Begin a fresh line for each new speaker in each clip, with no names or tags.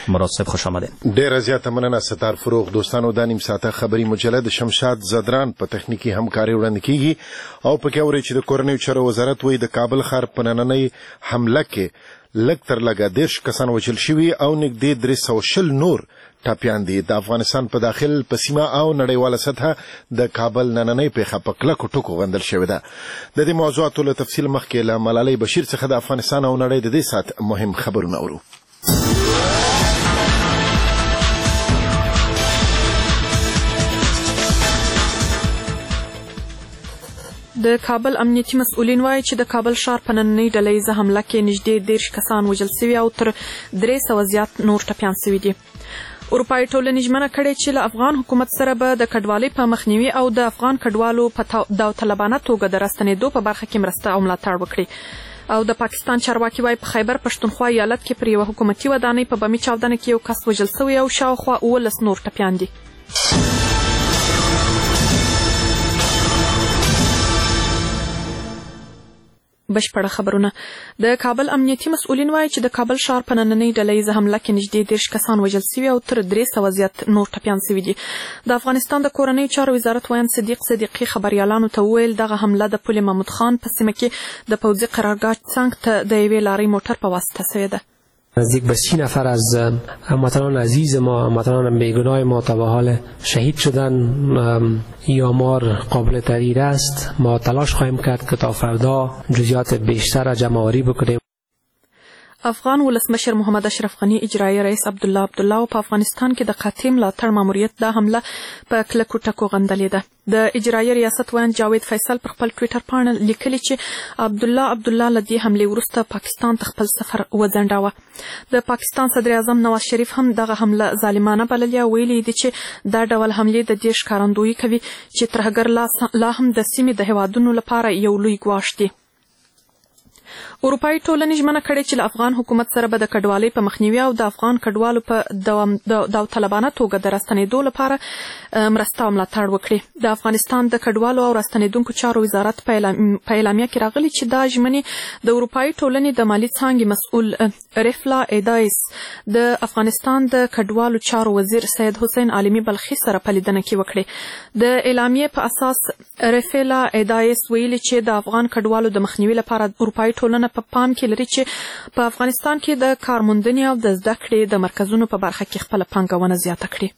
مراد صاحب خوش آمدید.
ډیره زیاته مننه ستار فروغ. دوستانو د نیم ساعته خبري مجله د شمشاد زدران په تخنیکی همکاري وړاندې کیږي او پکې اوري چې د کورنیو چارو وزارت وایي د کابل ښار په نننۍ حمله کې لږ تر لږه 10 کسان وژل شوي او نږدې 320 نور ټاپیان دي. د افغانستان په داخل په سیمه او نړیواله سطحه د کابل نننۍ پیښه په کلکو ټکو غندل شوې ده. د دې موضوعاتو له تفصیل مخکې له ملالۍ بشیر څخه د افغانستان او نړۍ د دې ساعت مهم خبرونه اورو.
د کابل امنیتي مسؤلین وایي چې د کابل ښار په نننۍ ډلهییزه حمله کې نږدې 10 کسان وژل شوي او تر 300 زیات نور ټپیان شوي دي. اروپایي ټولنې ژمنه کړې چې له افغان حکومت سره به د کډوالۍ په مخنیوي او د افغان کډوالو په داوطلبانه توګه د راستنېدو په برخه کې مرسته او ملاتړ وکړي. او د پاکستان چارواکي وایي په خیبر پښتونخوا ایالت کې پر یوه حکومتي ودانۍ په بمي چاودنه کې یو کس وژل شوی او شاوخوا 19 نور ټپیان دي. بشپړه خبرونه. د کابل امنیتي مسؤلین وایي چې د کابل ښار په نننۍ ډلهییزه حمله کې نږدې 10 کسان وژل شوي او تر 300 زیات نور ټپیان شوي دي. د افغانستان د کورنیو چارو وزارت ویاند صدیق صدیقي خبریالانو ته وویل دغه حمله د پل محمود خان په سیمه کې د پوځي قرارګاه څنګ ته د یوې لارۍ موټر په واسطه شوې ده.
نزدیک به 30 نفر از هموطنان عزیز ما، هموطنان بیگناه ما تا به حال شهید شدن. این آمار قابل تغییر است. ما تلاش خواهیم کرد که تا فردا جزئیات بیشتر جمع آوری بکنیم.
افغان ولسمشر محمد اشرف غني اجرایي رئیس عبدالله عبدالله په افغانستان کې د قاطع ملاتړ ماموریت د حمله په کلکو ټکو غندلې ده. د اجرایي ریاست ویاند جاوید فیصل پر خپل ټویټر پاڼه لیکلي چې عبدالله عبدالله له دې حملې وروسته پاکستان ته خپل سفر وځنډاوه. د پاکستان صدر اعظم نواز شریف هم دغه حمله ظالمانه بللې او ویلي دي چې دا ډول حملې د دې ښکارندویي کوي چې ترهګر لا هم د سیمې د هیوادونو لپاره یو لوی ګواښ دی. اروپایي ټولنې ژمنه کړې چې له افغان حکومت سره به د کډوالۍ په مخنیوي او د افغان کډوالو په داوطلبانه توګه د راستنېدو لپاره مرسته او ملاتړ وکړي. د افغانستان د کډوالو او راستنېدونکو چارو وزارت په اعلامیه کې راغلي چې دا ژمنې د اروپایي ټولنې د مالي څانګې مسؤل رفلا ایدایس د افغانستان د کډوالو چارو وزیر سید حسین عالمي بلخي سره په لیدنه کې وکړي. د اعلامیې په اساس رفلا ایدایس ویلي چې د افغان کډوالو د مخنیوي لپاره اروپایي ټولنه په پام کې لري چې په افغانستان کې د کارموندنې او د زده کړې د مرکزونو په برخه کې خپله پانګونه زیاته کړي.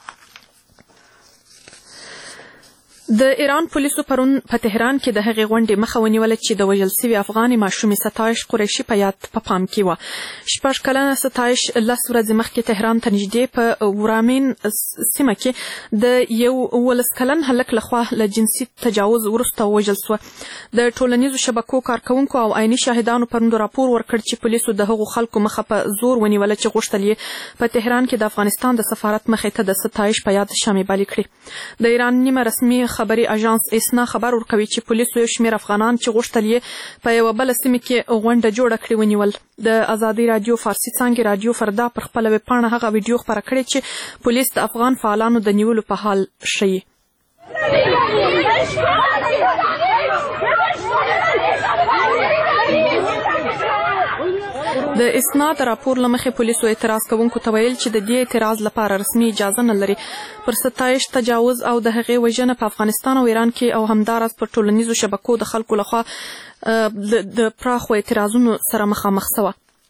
د ایران پولیسو پرون په تهران کې د هغې غونډې مخه ونیوله چې د وژل شوي افغانې ماشومې ستایش قریشي په یاد په پام کې وه. 6 کلنه ستایش 10 ورځې مخکې تهران ته نږدې په ورامین سیمه کې د یو 19 کلن هلک لخوا له جنسي تجاوز وروسته ووژل شوه. د ټولنیزو شبکو کارکوونکو او عیني شاهدانو پرون راپور ورکړ چې پولیسو د هغو خلکو مخه په زور ونیوله چې غوښتل یې په تهران کې د افغانستان د سفارت مخې ته د ستایش په یاد شمع بلې کړي. د ایران نیمه رسمي خبري اژانس اسنا خبر ورکوي چې پولیسو یو شمېر افغانان چې غوښتل یې په یوه بله سیمه کې غونډه جوړه کړي ونیول. د ازادي راډیو فارسي څانګې راډیو فردا پر خپله ویبپاڼه هغه ویډیو خپره کړې چې پولیس د افغان فعالانو د نیولو په حال ښیي. د اسناد راپور لمخې پولیسو اعتراض کوونکو ته ویل چې د دې اعتراض لپاره رسمي اجازه نه لري. پر ستایش تجاوز او د هغې وژنه په افغانستان او ایران کې او همداراز پر ټولنیزو شبکو د خلکو لخوا د پراخو اعتراضونو سره مخامخ شوه.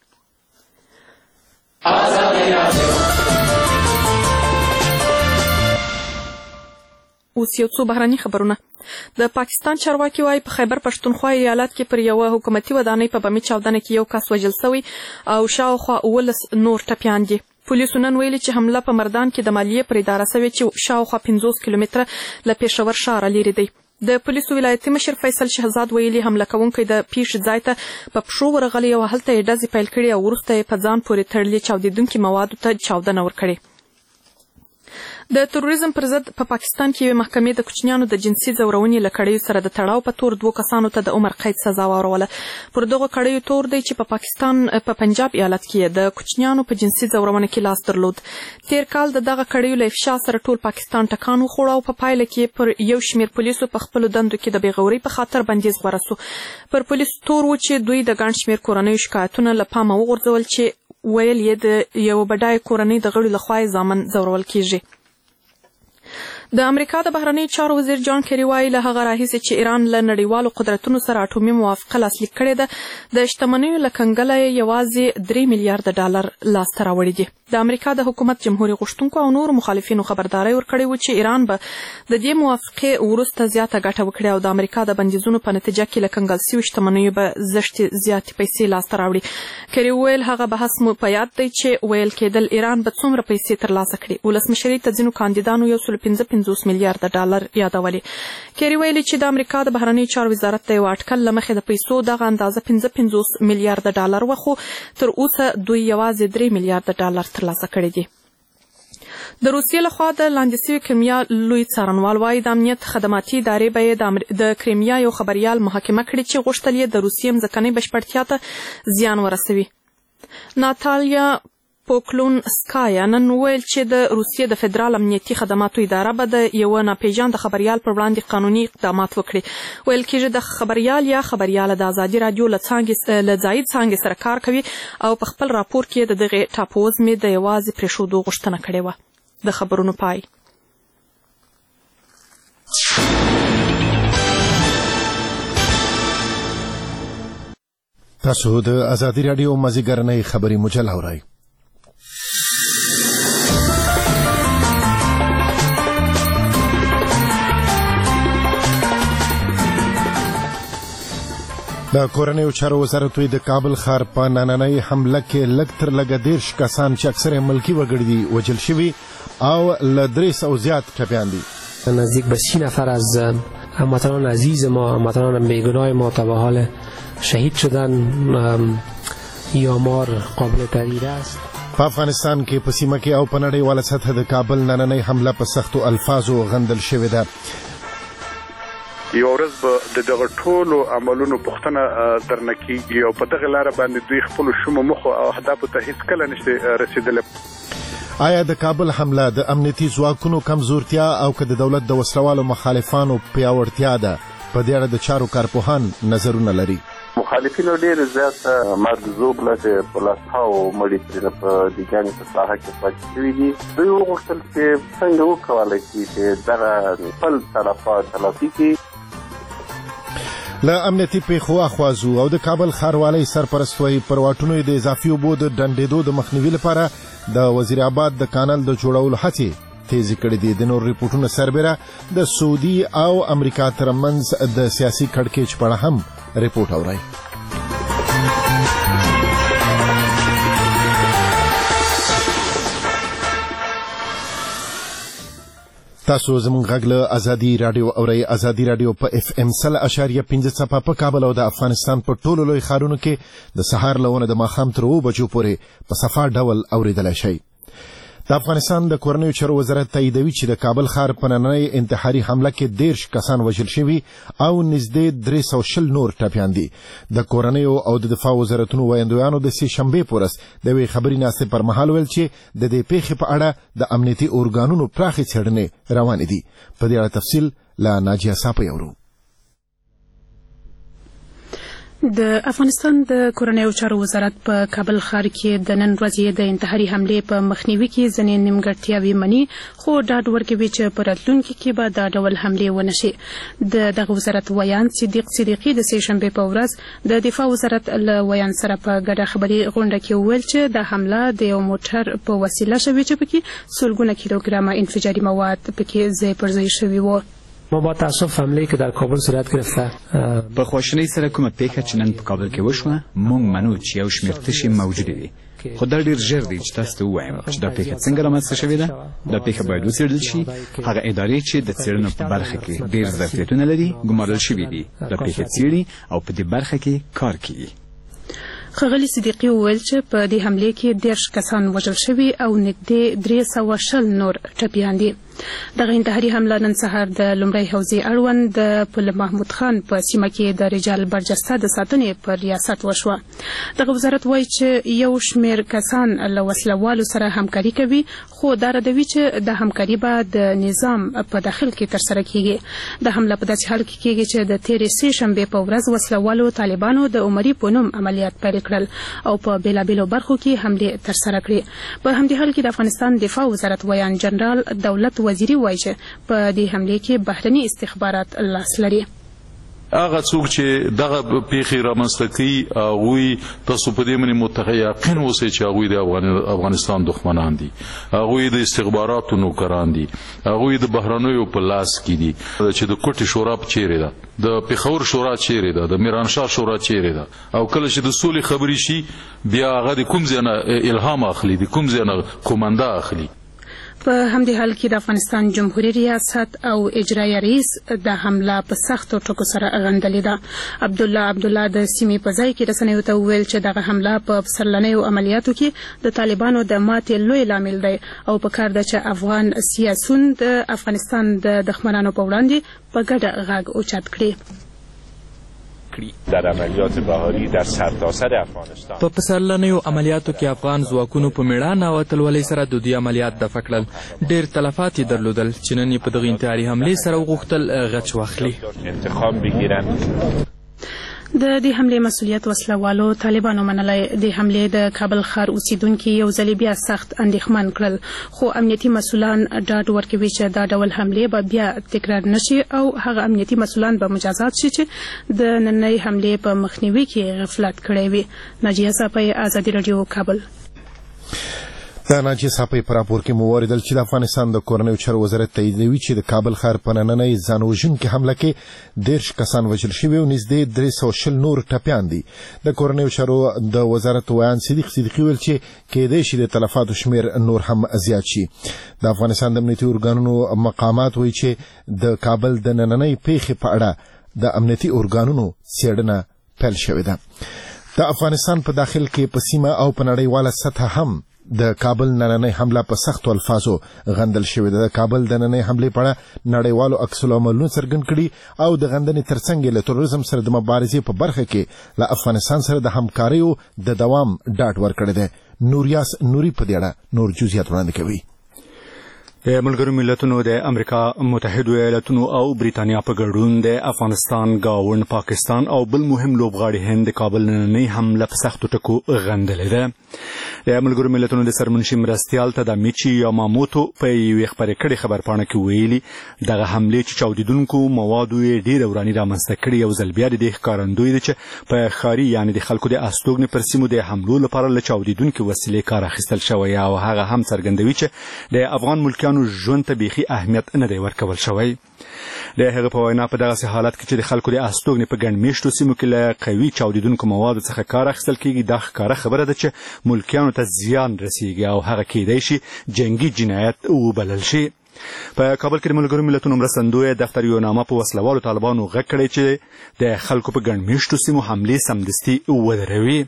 اوس یو څو بهرني خبرونه. د پاکستان چارواکي وایي په خیبر پښتونخوا ایالت کې پر یوه حکومتي ودانۍ په بمي چاودنه کې یو کس وژل شوی او شاوخوا 19 نور ټپیان دي. پولیسو نن ویلي چې حمله په مردان کې د مالیې پر اداره شوې چې شاوخوا 50 کیلومتره له پېښور ښاره لرې دی. د پولیسو ولایتي مشر فیصل شهزاد ویلي حمله کوونکی د پیښې ځای ته په پښو ورغلی او هلته یې ډزې پیل کړي او وروسته یې په ځان پورې تړلي چاودېدونکي موادو ته چاودنه ورکړې. د تروریزم پر ضد په پاکستان کې یوې محکمې د کوچنیانو د جنسي ځورونې له کړیو سره د تړاو په تور 2 کسانو ته د عمر قید سزا واوروله. پر دغو کړیو تور دی چې په پاکستان په پنجاب ایالت کې د کوچنیانو په جنسي ځورونه کې لاس درلود. تیر کال د دغه کړیو له افشا سره ټول پاکستان ټکان وخوړ او په پایله کې پر یو شمېر پولیسو په خپلو دندو کې د بېغورۍ په خاطر بندیز غوره سو. پر پولیسو تور و چې دوی د ګڼ شمېر کورنیو شکایتونه له پامه وغورځول چې ویل یې د یو بډای کورنۍ د غړو لخوا ځامن ځورول کیږي. د امریکا د بهرنیو چارو وزیر جان کیری وایي له هغه راهیسې چې ایران له نړیوالو قدرتونو سره اټومي موافقه لاسلیک کړې ده د شتمنیو له کنګله یوازې 3 میلیارډ ډالر لاسته راوړي دي. د امریکا د حکومت جمهوریت غوښتونکو او نورو مخالفینو خبرداري ورکړې و چې ایران به د دې موافقې وروسته زیاته ګټه وکړي او د امریکا د بندیزونو په نتیجه کې له کنګل شویو شتمنیو به زیاتې پیسې لاسته راوړي. کیری ویل هغه بحث مو په یاد دی چې ویل کېدل ایران به څومره پیسې ترلاسه کړي. ولسمشرۍ ته ځینو کاندیدانو 155 میلیارډ ډالر یادولي. کیری ویلي چې د امریکا د بهرنیو چارو وزارت د یو اټکل له مخې د پیسو دغه اندازه 55 میلیارډ ډالر و، خو تر اوسه دوی یوازې 3 میلیارډ ډالر ترلاسه کړي دي. د روسیې لخوا د لاندې سوي کریمیا لوی څارنوال وایي د امنیت خدماتي ادارې به یې د کریمیا یو خبریال محاکمه کړي چې غوښتل یې د روسیې مځکنۍ بشپړتیا ته زیان ورسوي. ناتالیا پوکلونسکایا نن ویل چې د روسیې د فدرال امنیتي خدماتو اداره به د یو ناپېژانده خبریال پر وړاندې قانوني اقدامات وکړي. ویل کېږي د خبریال یا خبریاله د ازادي راډیو له ځایي څانګې سره کار کوي او په خپل راپور کې د دغې ټاپووزمې د یوازې پرېښودو غوښتنه کړې وه. د خبرونو پای.
تاسو د ازادي راډیو مازیګرنۍ خبري مجله اورئ. د کورنیو چارو وزارت د کابل ښار په نننۍ حمله کې لږ تر لږه 10 کسان چې اکثره ملکي وګړي دي وژل شوي او له 300 زیات ټپیان دي.
نزدیک به 30 نفر از هموطنان عزیز ما، هموطنان بیگناه ما تا به حال شهید شدن. یامار قابل تغییر است.
په افغانستان کې په سیمه کې او په نړیواله سطح د کابل نننۍ حمله په سختو الفاظو غندل شوې ده.
یو ورځ به د دغه ټولو عملونو پوښتنه درنه کیږي او په دغه لاره باندې دوی خپل شومو مخو او اهدافو ته هیڅ کله نشته رسیدلی.
آیا د کابل حمله د امنیتي ځواکونو کمزورتیا او که د دولت د وسلوالو مخالفانو پیاوړتیا ده؟ په دې اړه د چارو کارپوهان نظرونه لري.
مخالفینو ډېر زیات مرګزوب لته په لاسهاو مړي ترې په دیګانې په ساحه کې پاتې شوي دي. دوی وغوښتل چې څنګه وکولی شي چې دغه خپل تلفات تلافي کړي.
له امنیتي پیښو اخوازو او د کابل ښاروالۍ سرپرست وایي پر واټونو د اضافي اوبو د ډنډېدو د مخنیوي لپاره د وزیر آباد د کانال د جوړولو هڅې تیزې کړې دي. د نور ریپورټونو سربېره د سعودي او امریکا ترمنځ د سیاسي کړکېچ په اړه هم ریپورټ اورئ. تاسو زموږ غږ له ازادي راډیو اورئ. ازادي راډیو په FM 100.5 څپه په کابل او د افغانستان په ټولو لوی ښارونو کې د سهار له 9 د ماښام تر 2 بجو پورې په صفا ډول اورېدلی شئ. د افغانستان د کورنیو چارو وزارت تاییدوي چې د کابل ښار په نننۍ انتحاري حمله کې 13 کسان وژل شوي او نږدې 320 نور ټپیان دي. د کورنیو او د دفاع وزارتونو ویاندویانو د سې شنبې په ورځ د یوې خبري ناستې پر مهال ویل چې د دې پیښې په اړه د امنیتي ارګانونو پراخې څېړنې روانې دي. په دې اړه تفصیل له ناجیه صاحب اورو.
د افغانستان د کورنیو چارو وزارت په کابل ښار کې د نن ورځې د انتحاري حملې په مخنیوي کې ځینې نیمګړتیاوې مني، خو ډاډ ورکوي چې په راتلونکي کې به دا ډول حملې ونه شي. د دغه وزارت ویان صدیق صدیقي د سې شنبې په ورځ د دفاع وزارت له ویان سره په ګډه خبري غونډه کې وویل چې د حمله د یو موټر په وسیله شوې چې پکې سلګونه کیلوګرامه انفجاري مواد پکې ځای پر ځای شوي وو.
ما با تاسف حمله که در کابل صورت گرفته
په خواشینۍ سره کومه پیښه چې نن په کابل کې وشوه مونږ منو چې یو شمېر تشې موجودې دي، خو دا ډېر ژر دی چې تاسو ته ووایم چې دا پیښه څنګه رامنځته شوې ده. دا پیښه باید وڅېړل شي. هغه ادارې چې د څېړنو په برخه کې ډېر ظرفیتونه لري ګمارل شوي دي، دا پیښه څېړي او په دې برخه کې کار کوي.
ښاغلي صدیقي وویل چې په دې حملې کې 13 کسان وژل شوي او نږدې 320 نور ټپیان دي. دغه انتحاري حمله نن سهار د لومړی حوزې اړوند د پل محمود خان په سیمه کې د رجال برجسته د ساتنې پر ریاست وشوه. دغه وزارت وایي چې یو شمېر کسان له وسلوالو سره همکاري کوي، خو دا ردوي چې د همکاري به د نظام په داخل کې ترسره کیږي. د حمله په داسې حال کې کیږي چې د تېرې سې شنبې په ورځ وسلوالو طالبانو د عمري په نوم عملیات پیل کړل او په بېلابېلو برخو کې حملې ترسره کړې. په همدې حال کې د افغانستان دفاع وزارت ویان جنرال دولت وزیري وایي چې په دې حملې کې بهرني استخبارات لاس لري.
هغه څوک چې دغه پیښې رامنځته کوي هغوی تاسو په دې باندې متيقن اوسئ چې هغوی د افغانستان دښمنان دي، هغوی د استخباراتو نوکران دي، هغوی د بهرنیو په لاس کې دي. چې د کوټې شورا چیرې ده، د پېښور شورا چیرې ده، د میرانشاه شورا چیرې ده، او کله چې د سولې خبرې شي بیا هغه د کوم ځای نه الهام اخلي، د کوم ځای نه قومنده اخلي.
په همدې حال کې د افغانستان جمهوریت ریاست او اجرایه رئیس د حمله په سختو ټکو سره غندلې ده. عبدالله د سیمې په ځای کې رسنیو ته وویل چې دغه حمله په پسرلنیو عملیاتو کې د طالبانو د ماتې لوی لامل دی او په کار ده چې افغان سیاسون د افغانستان د دښمنانو په وړاندې په ګډه غږ اوچت کړي.
در عملیات بهاری در سرتاسر افغانستان
په پسرلنیو عملیاتو کې افغان ځواکونو په میړانه او اتلولۍ سره د دوی عملیات دفع کړل. ډېر تلفات یې درلودل چې نن یې په دغه انتحاري حملې سره وغوښتل غچ واخلي.
انتقام بگیرن.
د دې حملې مسؤلیت وسلوالو طالبانو منلی. د حملې د کابل ښار اوسیدونکي یو ځلې بیا سخت اندېښمن کړل، خو امنیتي مسؤلان ډاډ ورکوي چې دا ډول حملې به بیا تکرار نشي او هغه امنیتي مسؤلان به مجازات شي چې د نننۍ حملې په مخنیوي کې غفلت کړی وي. ناجیه صافی، ازادي راډیو، کابل.
د ناجیه صافی په راپور کې مو واوریدل چې د افغانستان د کورنیو چارو وزارت تاییدوي چې د کابل ښار په نننۍ ځانوژونکې حمله کې 10 کسان وژل شوي او نږدې 320 نور ټپیان دي. د کورنیو چارو د وزارت ویان صدیقي ویل چې کېدای شي د تلفاتو شمېر نور هم زیات شي. د افغانستان د امنیتي ارګانونو مقامات وایي چې د کابل د نننۍ پیښې په اړه د امنیتي ارګانونو څېړنه پیل شوې ده. د افغانستان په داخل کې په سیمه او په نړیواله سطحه هم د کابل نننۍ حمله په سختو الفاظو غندل شوې ده. د کابل د نننۍ حملې په اړه نړیوالو عکس العملونه څرګند کړي او د غندنې ترڅنګ له تروریزم سره د مبارزې په برخه کې له افغانستان سره د همکاریو د دوام ډاډ ورکړی دی. نوریاس نوري په دې اړه نور جزئیات وړاندې کوي.
د ملګرو ملتونو د امریکا متحده ایالاتونو او بریتانیا په ګډون د افغانستان گاوند پاکستان او بل مهم لوبغاړي هند د کابل نننۍ حمله په سختو ټکو غندلې ده. د ملګرو ملتونو د سرمنشي مرستیال تدامیچی یاماموتو په یوې خبرې کړې خبرپاڼه کې ویلي دغه حملې چې چاودیدونکو موادو یې ډېره وراني رامنځته کړې یو ځل بیا د دې ښکارندوی ده چې په ښاري یعنې د خلکو د استوګنې پر سیمو د حملو لپاره له چاودیدونکې وسیلې کار اخیستل شوی او هغه هم څرګندوي چې د افغان ملکیانو ژوند ته بیخي اهمیت نه دی ورکول شوی. د هغه په وینا په دغسې حالت کې چې د خلکو د استوګنې په ګڼ میشتو سیمو کې له قوي چاودیدونکو موادو څخه کار اخیستل کېږي دا ښکاره خبره ده چې ملکیانو ته زیان رسیږي او هغه کېدای شي جنګي جنایت وبلل شي. په کابل کې د ملګرو ملتونو مرستندوی دفتر یو نامه په وسلوالو طالبانو غږ کړی چې د خلکو په ګڼ میشتو سیمو حملې سمدستي ودروي.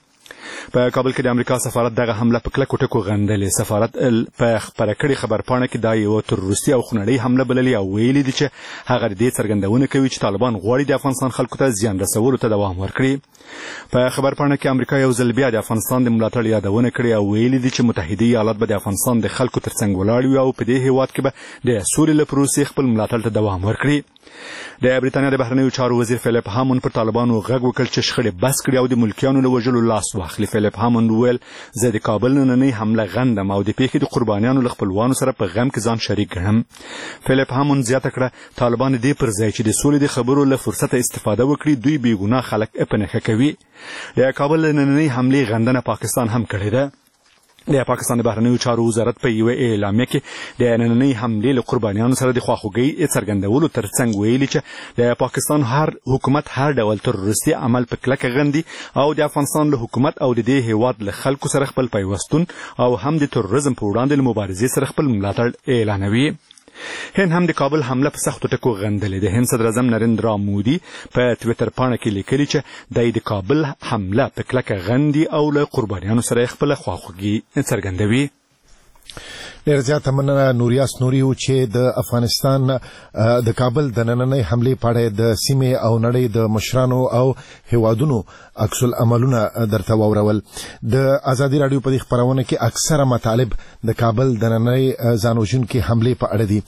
په کابل کې د امریکا سفارت دغه حمله په کلکو ټکو غندلې. سفارت په خبره کړې خبرپاڼه کې دا یو تروریستي او خونړۍ حمله بللې او ویلي دي چې هغه د دې څرګندونه کوي چې طالبان غواړي د افغانستان خلکو ته زیان رسولو ته دوام ورکړي. په خبرپاڼه کې امریکا یو ځل بیا د افغانستان د ملاتړ یادونه کړې او ویلي دي چې متحده ایالات به د افغانستان د خلکو ترڅنګ ولاړ وي او په دې هیواد کې به د سولې له پروسې خپل ملاتړ ته دوام ورکړي. د بریتانیا د بهرنیو چارو وزیر فلیپ هامون پر طالبانو غږ وکړ چې شخړې بس کړي او د ملکیانو له وژلو لاس واخلي. فلیپ هامون وویل زه د کابل نننۍ حمله غندم او د پیښې د قربانیانو له خپلوانو سره په غم کې ځان شریک ګڼم. فلیپ هامون زیاته کړه طالبان دې پر ځای چې د سولې د خبرو له فرصته استفاده وکړي دوی بې ګناه خلک په نښه کوي. د کابل نننۍ حملې غندنه پاکستان هم کړې ده. د پاکستان د بهرنیو چارو وزارت په یوه اعلامیه کې د نننۍ حملې له قربانیانو سره د خواخوږۍ څرګندولو ترڅنګ ویلي چې د پاکستان هر حکومت هر ډول تروریستي عمل په کلکه غندي او د افغانستان له حکومت او د دې هیواد له خلکو سره خپل پیوستون او هم د تروریزم په وړاندې له مبارزې سره خپل ملاتړ اعلانوي. هند هم د کابل حمله په سختو ټکو غندلې. د هند صدر اعظم نریندرا مودي په ټویټر پاڼه کې لیکلي چې د کابل حمله په کلکه غندي او له قربانیانو سره خپل خواخوږي څرګندوي.
ډېر زیات مننه نوریاس نوري چې د افغانستان د کابل د نننۍ حملې په اړه د سیمې او نړۍ د مشرانو او هیوادونو عکس العملونه درته واورول. د ازادي رادیو په خبرونه کې اکثره مطالب د کابل د نننۍ ځانوژونکو حملې په اړه دي.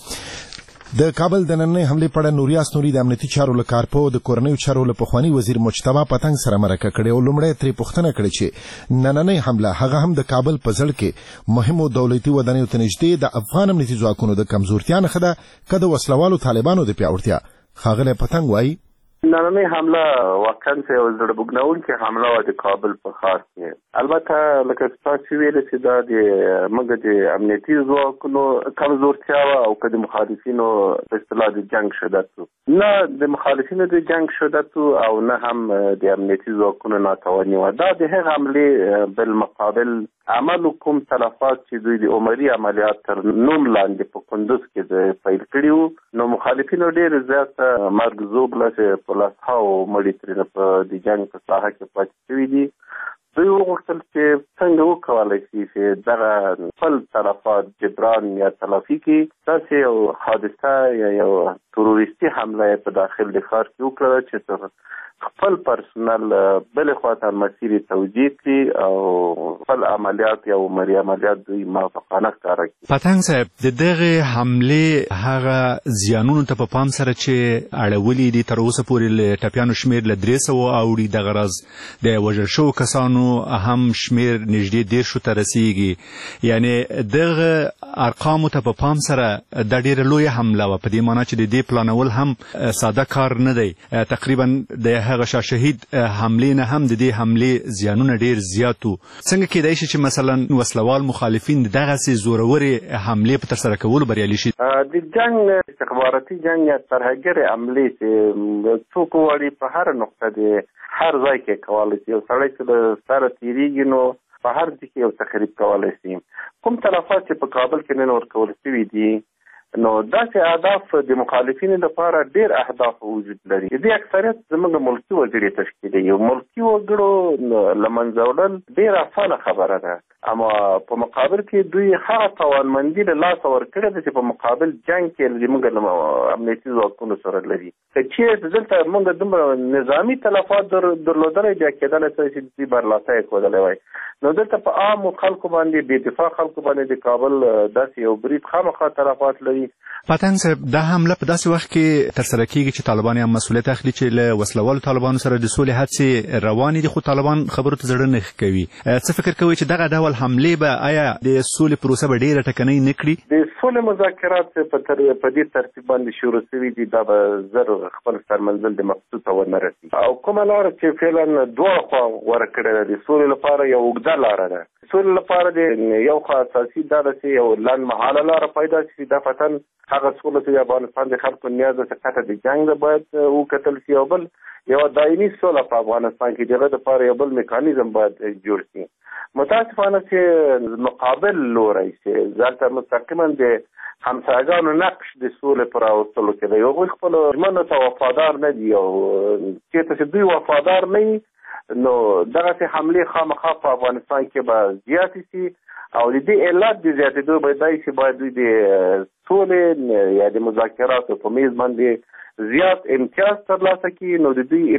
د کابل د نننۍ حملې په اړه نوریاس نوري د امنیتي چارو لکارپو د کورنیو چارو لپخوانی وزیر مجتبی پتنګ سره مرکه کړې او لومړی ترې پوښتنه کړې چې نننۍ حمله هغه هم د کابل په ځړ کې مهمو دولتي ودانیو ته نږدې د افغان امنیتي ځواکونو د کمزورتیا نښه ده که د وسلوالو طالبانو د پیاوړتیا. ښاغلی پتنګ وایي
نننۍ حمله واقعا یو زړه بوږنونکې حمله وه د کابل په ښار کې. البته لکه تاسو ویلې چې دا د موږ د امنیتي ځواکونو کمزورتیا وه او که د مخالفینو په اصطلاح د جنګ شدت و. نه د مخالفینو د جنګ شدت او نه هم د امنیتي ځواکونو ناتواني وه. دا د هغې حملې بالمقابل عمل کوم تلفات چې دوی د عمري عملیات تر نوم لاندې په کندوز کې پیل کړي وو، نو مخالفینو ډېر زیات مرګ ژوبله په لسهاو مړي ترېنه په د جنګ په ساحه کې پاتې شوي دي. دوی وغوښتل چې څنګه وکولی شي چې دغه خپل تلفات جبران یا تلافي کړي. داسې یو حادثه یا یو تروریستي حمله په داخل د ښار کې وکړه چې خپل پرسونل بلې خواته مسیر توجیه کړي او خپل عملیات یا عمري عملیات دوی موافقانه ښکاره کړي.
پتنګ صاحب د دغې حملې هغه زیانونو ته په پام سره چې اړولي دي تر اوسه پورې له ټپیانو شمېر له 300 اوړي. دغه راز د وژل شوو کسانو هم شمېر نږدې 10 ته رسیږي. یعنې دغه ارقامو ته په پام سره دا ډېره لویه حمله وه، په دې معنی چې د دې پلانول هم ساده کار نه دی. تقریبا د هغه شاه شهید حملې نه هم د دې حملې زیانونه ډېر زیات وو. څنګه کېدای شي چې مثلا وسلوال مخالفین دغسې زورورې حملې په ترسره کولو بریالي شي؟
د جنګ استخباراتي جنګ یا ترهګرې حملې چې څوک غواړي په هر نقطه د هر ځای کې کولی شي. یو سړی چې له سره تېرېږي نو په هر ځای کې یو تخریب کولی شي. کوم تلفات چې په کابل کې نن ورکول شوي دي نو داسې اهداف د مخالفینو لپاره ډېر اهداف وجود لري. د دې اکثریت زموږ ملکي وګړي تشکیلوي. یو ملکي وګړو له منځه وړل ډېره اسانه خبره ده، اما په مقابل کې دوی هغه توانمندي له لاسه ورکړې ده چې په مقابل جنګ کې زموږ له امنیتي ځواکونو سره لري. که چېرته دلته موږ دومره نظامي تلفات درلودلی بیا کېدلی شي چې دوی برلاسی یې ښودلی وای. نو دلته په عامو خلکو باندې بې دفاع خلکو باندې د کابل داسې یو برید خامخا تلفات لري.
پتنګ صاحب دا حمله په داسې وخت کې ترسره کېږي چې طالبان هم مسؤلیت اخلي چې له وسلوالو طالبانو سره د سولې هڅې روانې دي، خو طالبان خبرو ته زړه نه کوي. څه فکر کوئ چې دغه ډول حملې به آیا د سولې پروسه به ډېره ټکنۍ نه کړي؟
د سولې مذاکرات په دې ترتیب باندې شروع شوي دي، دا به زر خپل سرمنزل د مقصود ته ونه رسي. او کومه لاره چې فعلا دواړه خوا غوره کړې ده د سولې لپاره یو اوږده لاره ده. سولې لپاره د یو خوا اساسي دا ده چې یو لنډمهاله لاره پیدا شي. دا فتن هغه سوله چې د افغانستان د خلکو نیاز ده چې قطع د جنګ نه باید وکتل شي، او بل یو دایمي سوله په افغانستان کې دغه دپاره یو بل میکانیزم باید جوړ شي. متاسفانه چې مقابل لوری چې ځکه مستقیما د همسایګانو نقش د سولې په راوستلو کې دی. هغوی خپلو ژمنو ته وفادار نه دي، او چېرته چې دوی وفادار نه وي نو دغسې حملې خامخا په افغانستان کې به زیاتې شي. او د دې علت د زیاتېدو به دا چې باید دوی د سولې یا د مذاکراتو په میز باندې زیات امتیاز ترلاسه کړي. نو د دوی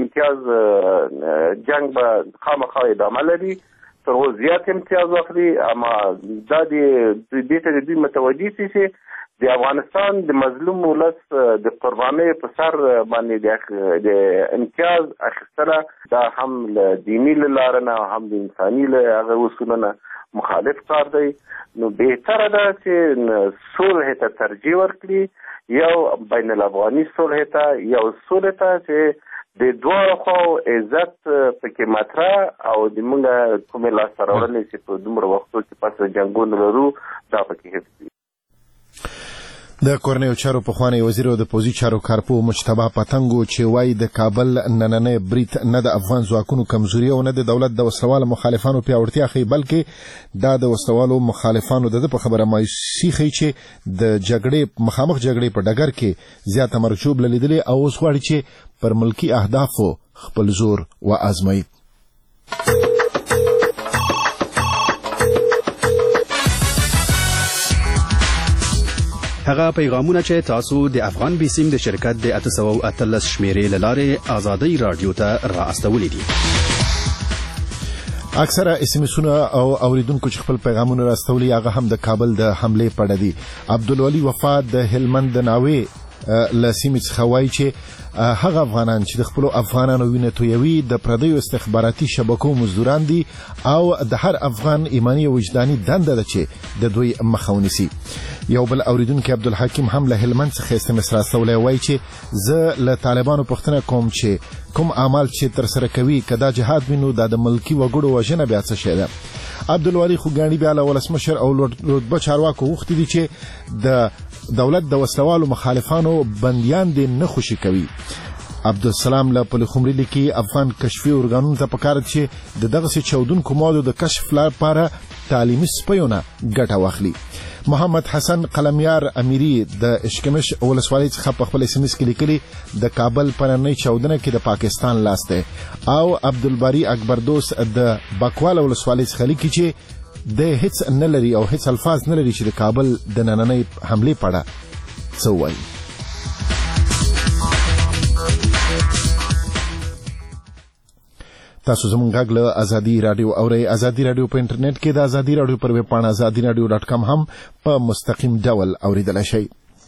امتیاز جنګ به خامخا ادامه لري تر هغو زیات امتیاز واخلي. اما دا د دې ته د دوی متوجه شي چې د افغانستان د مظلوم ولس د قربانۍ په سر باندې د امتیاز اخیستله دا هم له دیني له لارې نه هم د انساني له هغه اصولو نه مخالف کار دی. نو بهتره ده چې صلح ته ترجیح ورکړي، یو بین الافغاني صلح ته، یو صلح ته چې د دواړو خواو عزت پکې مطرح او د موږ کومې لاسته راوړنې چې په دومره وختو کې پس جنګونه لرو دا پکې حفظ وي.
د کورنیو چارو پخوانی وزیر او د پوځي چارو کارپو مجتبی پتنګ چې وایي د کابل نننۍ برید نه د افغان ځواکونو کمزوري او نه د دولت د وسلوالو مخالفانو پیاوړتیا ښیي، بلکې دا د وسلوالو مخالفانو د په خبره مایوسي ښیي چې د جګړې مخامخ جګړې په ډګر کې زیاته مرچوب لیدلې او اوس غواړي چې پر ملکي اهدافو خپل زور وازمایي.
هغه پیغامونه چې تاسو د افغان بیسیم د شرکت د 813 شمیرې له لارې آزادۍ رادیو ته را استولې دي.
اکثره اسمسونه او اوریدونکو چې خپل پیغامونه راستولي هغه هم د کابل د حمله په اړه دي. عبدالولي وفات د هلمند د ناوې لسیمې څخه وایي چې هغه افغانان چې د خپل افغانانو وینه تویوي د پردیو استخباراتي شبکو مزدوران دي او د هر افغان ایمانی او وجداني دنده ده چې د دوی مخه ونیسي. یو بل اوریدونکو عبدالحکیم هم له هلمند څخه SMS راستولی وایي چې زه له طالبانو پوښتنه کوم چې کوم اعمال چې تر سره کوي کدا جهاد وینو دا د ملکی وګړو وژنه بیا څه شي ده. عبدالولي خوګانی بیا له ولسمشر او رتبه چارواکو وغوښتي دي چې د دولت د وسلوالو مخالفانو بندیان دي نه خوشي کوي. عبدالسلام له پلخمري لیکي افغان کشفي ارګانونو ته پکار دي چې د دغه چودونکو موادو د کشف لپاره تعلیمي سپیونه ګټه واخلي. محمد حسن قلمیار امیری د اشکمش ولسوالۍ څخه په خپل SMS کې لیکلي د کابل پرنۍ چودنه کې د پاکستان لاس دی او عبدالباری اکبردوس د بکوال ولسوالۍ څخه لیکي چې د هیڅ نه لري او هیڅ الفاظ نه لري چې د کابل د نننۍ حملې په اړه څه وایي. تاسو زموږ غږ له ازادي رادیو اورئ. ازادي رادیو په انټرنیټ کې د ازادي رادیو پر ویب پاڼه azadiradio.com هم په مستقیم ډول اوریدلای شئ.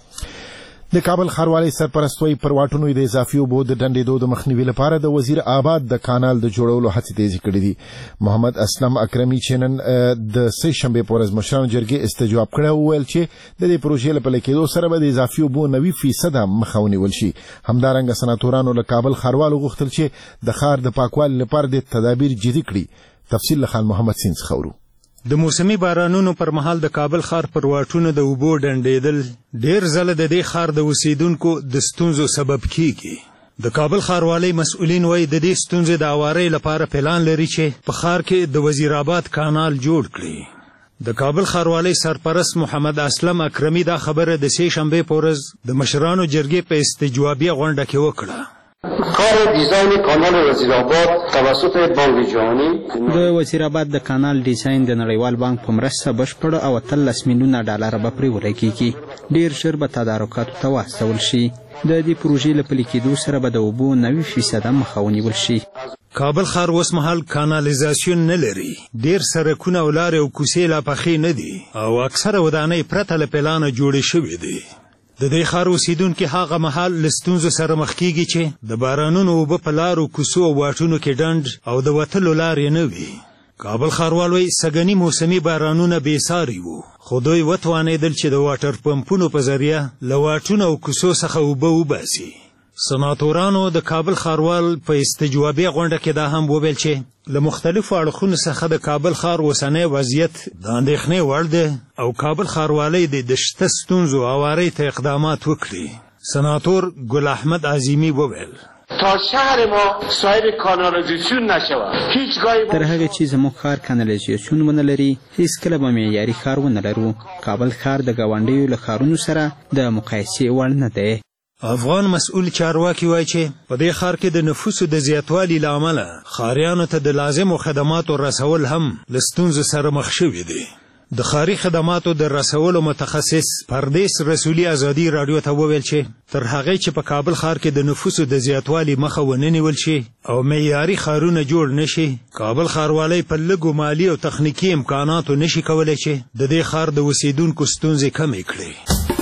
د کابل ښاروالۍ سرپرست وایي پر واټونو د اضافي اوبو د ډنډېدو د مخنیوي لپاره د وزیر آباد د کانال د جوړولو هڅې تیزې کړې دي. محمد اسلم اکرمي چې نن د سې شنبې په ورځ مشرانو جرګې استجواب کړی وویل چې د دې پروژې له پلي کېدو سره به د اضافي اوبو 90% مخه ونیول شي. همدارنګه سناتورانو له کابل ښاروالو غوښتل چې د ښار د پاکوالي لپاره د تدابیر جدي کړي. تفصیل له خان محمد سین څخه اورو.
د موسمي بارانونو پر مهال د کابل ښار پر واټونو د اوبو ډنډېدل ډېر ځله د دې ښار د اوسیدونکو د ستونزو سبب کیږي. د کابل ښاروالۍ مسؤلین وایي د دې ستونزې د اوارۍ لپاره پلان لري چې په ښار کې د وزیر آباد کانال جوړ کړي. د کابل ښاروالۍ سرپرست محمد اسلم اکرمي دا خبره د سې شنبې په ورځ د مشرانو جرګې په استجوابیه غونډه کې وکړه.
کار دیزاین کانال وزیر آباد توسط بانک جهانی
د وزیر آباد د کانال ډیزاین د نړیوال بانک په مرسته بشپړ او 13 میلیونه ډالر به پرې ولګیږي. ډیر ژر به تدارکاتو ته واستول شي. د دې پروژې له پلي کېدو سره به د اوبو 90% مخه ونیول شي.
کابل ښار اوس مهال کانالیزاسیون نه لري. ډیر سړکونه او لارې او کوڅې لا پخې نه دي او اکثره ودانۍ پرته له پلانه جوړې شوې دي. د دې ښار اوسیدونکي هغه مهال له ستونزو سره مخ کېږي چې د بارانونو اوبه په لارو کوڅو او واټونو کې ډنډ او د وتلو لارې نه وي. کابل ښاروال وایي سږني موسمي بارانونه بېساري وو خو دوی وتوانېدل چې د واټر پمپونو په ذریعه له واټونو او کوڅو څخه اوبه وباسي. سناتورانو د کابل ښاروال په استجوابي غونډه کې دا هم وویل چې له مختلفو اړخونو څخه د کابل ښار اوسنی وضعیت د اندېښنې وړ دی او کابل ښاروالۍ د شته ستونزو اوارۍ ته اقدامات وکړي. سناتور ګل احمد عظیمی وویل
تا شهر ما صاحب کانالیزاسیون نشود هیچگاهی
تر هغه چې زموږ ښار کانالیزاسیون ونه لري هیڅکله به معیاري ښار ونه لرو. کابل ښار د ګاونډیو له ښارونو سره د مقایسې وړ نه دی.
افغان مسؤل چارواکي وایي چې په دې ښار کې د نفوسو د زیاتوالي له امله ښاریانو ته د لازمو خدماتو رسول هم له ستونزو سره مخ شوي دي. د ښاري خدماتو د رسولو متخصص پردیس رسولي ازادي راډیو ته وویل چې تر هغې چې په کابل ښار کې د نفوسو د زیاتوالي مخه ونه نیول شي او معیاري ښارونه جوړ نشي کابل ښاروالۍ په لږو مالي او تخنیکي امکاناتو نشي کولی چې د دې ښار د اوسیدونکو ستونزې کمې کړي.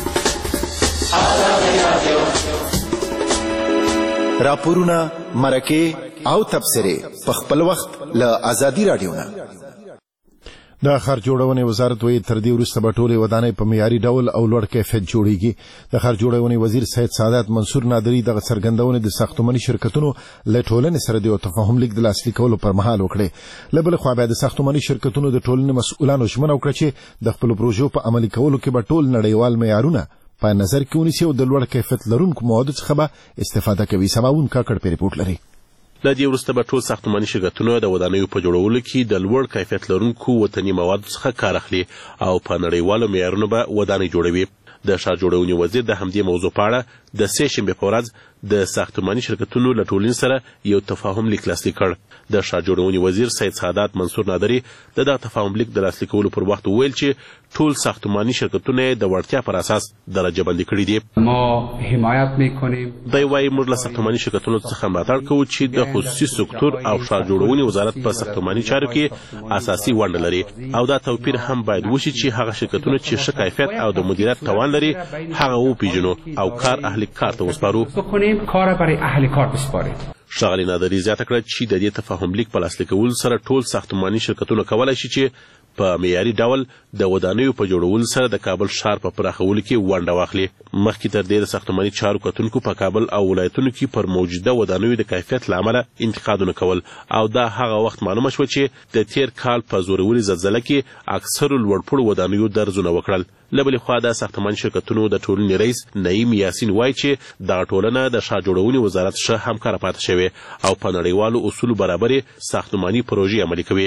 راپورونه مرکه او تبصره په خپل وخت له ازادي رادیو نه. د ښار جوړونې وزارت وایي تر دې وروسته به ټولې ودانۍ په معیاري ډول او لوړ کیفیت جوړیږي. د ښار جوړونې وزیر سید سعادت منصور نادري دغه څرګندونې د ساختماني شرکتونو له ټولنې سره د تفاهم لیک د لاسلیک کولو پر مهال وکړې. له بلې خوا بیا د ساختماني شرکتونو د ټولنې مسؤلانو ژمنه وکړه چې د خپلو پروژو په عملي کولو کې به ټول نړیوال معیارونه په نظر کې ونیسي او د لوړ کیفیت لرونکو موادو څخه به استفاده کوي. سماون کاکړ په ریپورت لري.
له دې وروسته به ټول ساختماني شرکتونه د ودانیو په جوړولو کې د لوړ کیفیت لرونکو وطني موادو څخه کار اخلي او په نړیوالو معیارونو به ودانۍ جوړوي. د ښار جوړونې وزیر د همدې موضوع په اړه د سې شنبې په ورځ د ساختماني شرکتونو له ټولنې سره یو تفاهم لیک لاسلیک کړ. د ښار جوړونې وزیر سید سعادت منصور نادري د دغه تفاهم لیک د لاسلیک کولو پر وخت وویل چې ټول ساختماني شرکتونه د وړتیا پر اساس درجه بندي کړي دي.
ما حمایت میکنیم.
دی وايي موږ له ساختماني شرکتونو څخه ملاتړ کوو چې د خصوصي سکتور او ښار جوړونې وزارت په ساختماني چارو کې اساسي ونډه لري او دا توپیر هم باید وشي چې هغه شرکتونه چې ښه کیفیت او د مدیریت توان لري هغه وپیژنو او کار اهل کار ته وسپارو.
کار برای اهل کار بسپارید.
ښاغلي نادري زیاته کړه چې د دې تفاهم لیک په لاسلیک کولو سره ټول ساختماني شرکتونه کولی شي چې په معیاري ډول د ودانیو په جوړولو سره د کابل ښار په پراخولو کې ونډه واخلي. مخکې تر دې د ساختماني چارو کتونکو په کابل او ولایتونو کې پر موجوده ودانیو د کیفیت له امله انتقادونه کول او دا هغه وخت معلومه شوه چې د تیر کال په زوروري زلزله کې اکثرو لوړپوړو ودانیو درزونه وکړل. له بلې خوا د ساختماني شرکتونو د ټولنې رئیس نعیم یاسین وایي چې دغه ټولنه د ښار جوړونې وزارت ښه همکاره پاتې شوې او په نړیوالو اصولو برابرې ساختماني پروژې عملي کوي.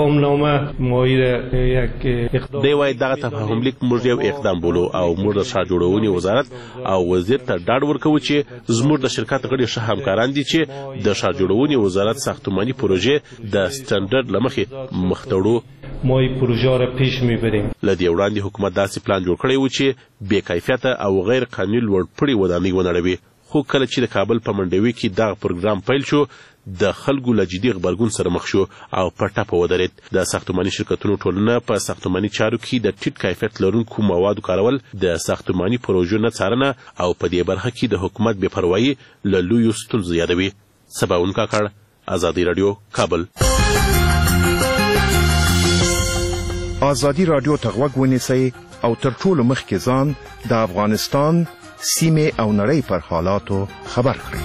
دی وایي دغه تفاهم لیک موږ یو اقدام بولو او موږ د ښار جوړونې وزارت او وزیر ته ډاډ ورکوو چې زموږ د شرکت غړي ښه همکاران دي چې د ښار جوړونې وزارت ساختماني پروژې د سټنډرډ له مخې مخ ته وړو.
ما این پروژه را پیش میبریم.
له دې وړاندې حکومت داسې پلان جوړ کړی و چې بې کیفیته او غیر قانوني لوړپوړي ودانۍ ونړوي، خو کله چې د کابل په منډوي کې دغه پروګرام پیل شو د خلکو له جدي غبرګون سره مخ شو او په ټپه ودرېد. د ساختماني شرکتونو ټولنه په ساختماني چارو کې د ټیټ کیفیت لرونکو موادو کارول، د ساختماني پروژو نه څارنه او په دې برخه کې د حکومت بې پروایي له لویو ستونزو یادوي. سباون کاکړ، ازادي راډیو، کابل.
ازادي راډیو ته غوږ ونیسئ او تر ټولو مخکې ځان د افغانستان سیمې او نړۍ پر حالاتو خبر کړئ.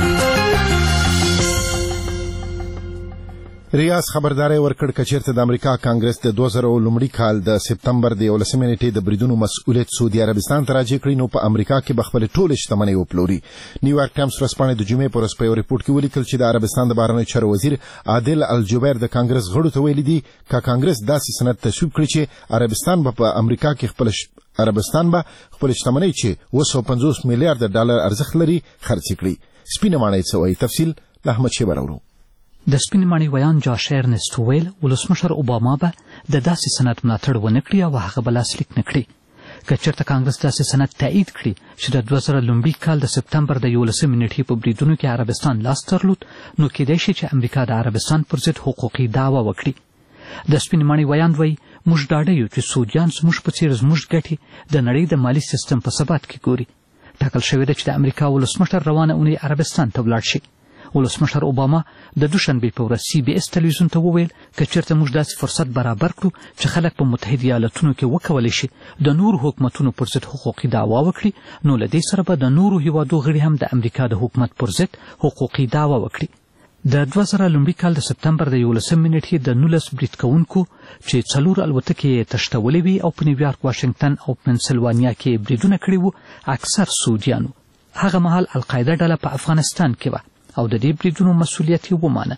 ریاض خبرداري ورکړ کچیرته د امریکا کانګرس د 2000 لومړي کال د سپتمبر د 11 نیټې د بریدونو مسؤلیت سعودي عربستان ته راجع کړی نو په امریکا کې بخپل ټول شتمنۍ وپلوري. نیویارک ټایمز ورځپاڼې د جمعې پر ورځ په یو ریپورت کې ولیکل چې د عربستان د بهرنیو چارو وزیر عادل الجبیر د کانګرس غړو ته ویلي دي چې کانګرس داسې سند تصویب کړي چې عربستان په امریکا کې خپل شتمنۍ چې 250 میلیارډ ډالر ارزښت لري خرڅ کړي. سپینه ماڼۍ څه وایي؟ تفصیل له احمد شیبر اورو.
د سپین ماڼۍ ویان جاش ارنست ویل ولسمشر اوباما به د داسې سند ملاتړ ونه کړي او هغه به لاسلیک نه کړي. که چېرته کانګرس داسې سند تایید کړي چې د 2000 لومړي کال د سپتمبر د 11 نیټې په بریدونو کې عربستان لاس درلود نو کېدای شي چې امریکا د عربستان پر ضد حقوقي دعوه وکړي. د سپین ماڼۍ ویان وایي موږ ډاډه یو چې سعودیان زموږ په څېر زموږ ګټې د نړۍ د مالي سیستم په ثبات کې ګوري. ټاکل شوې ده چې د امریکا ولسمشر روانه اونۍ عربستان ته ولاړ شي. ولسمشر اوباما د دوشنبې په ورځ CBS تلویزیون ته وویل که چېرته موږ داسې فرصت برابر کړو چې خلک په متحده ایالتونو کې وکولی شي د نورو حکومتونو پر ضد حقوقي دعوا وکړي نو له دې سره به د نورو هیوادو غړي هم د امریکا د حکومت پر ضد حقوقي دعوا وکړي. د 2000 لومړي کال د سپتمبر د 11 نیټې د 19 برید کوونکو چې 4 الوتکې یې تشتولې وي او په نیویارک، واشنګټن او پنسلوانیا کې بریدونه کړي وو اکثر سعودیانو. هغه مهال القاعده ډله په افغانستان کې وه او د دې بریدونو مسؤلیت یې ومانه.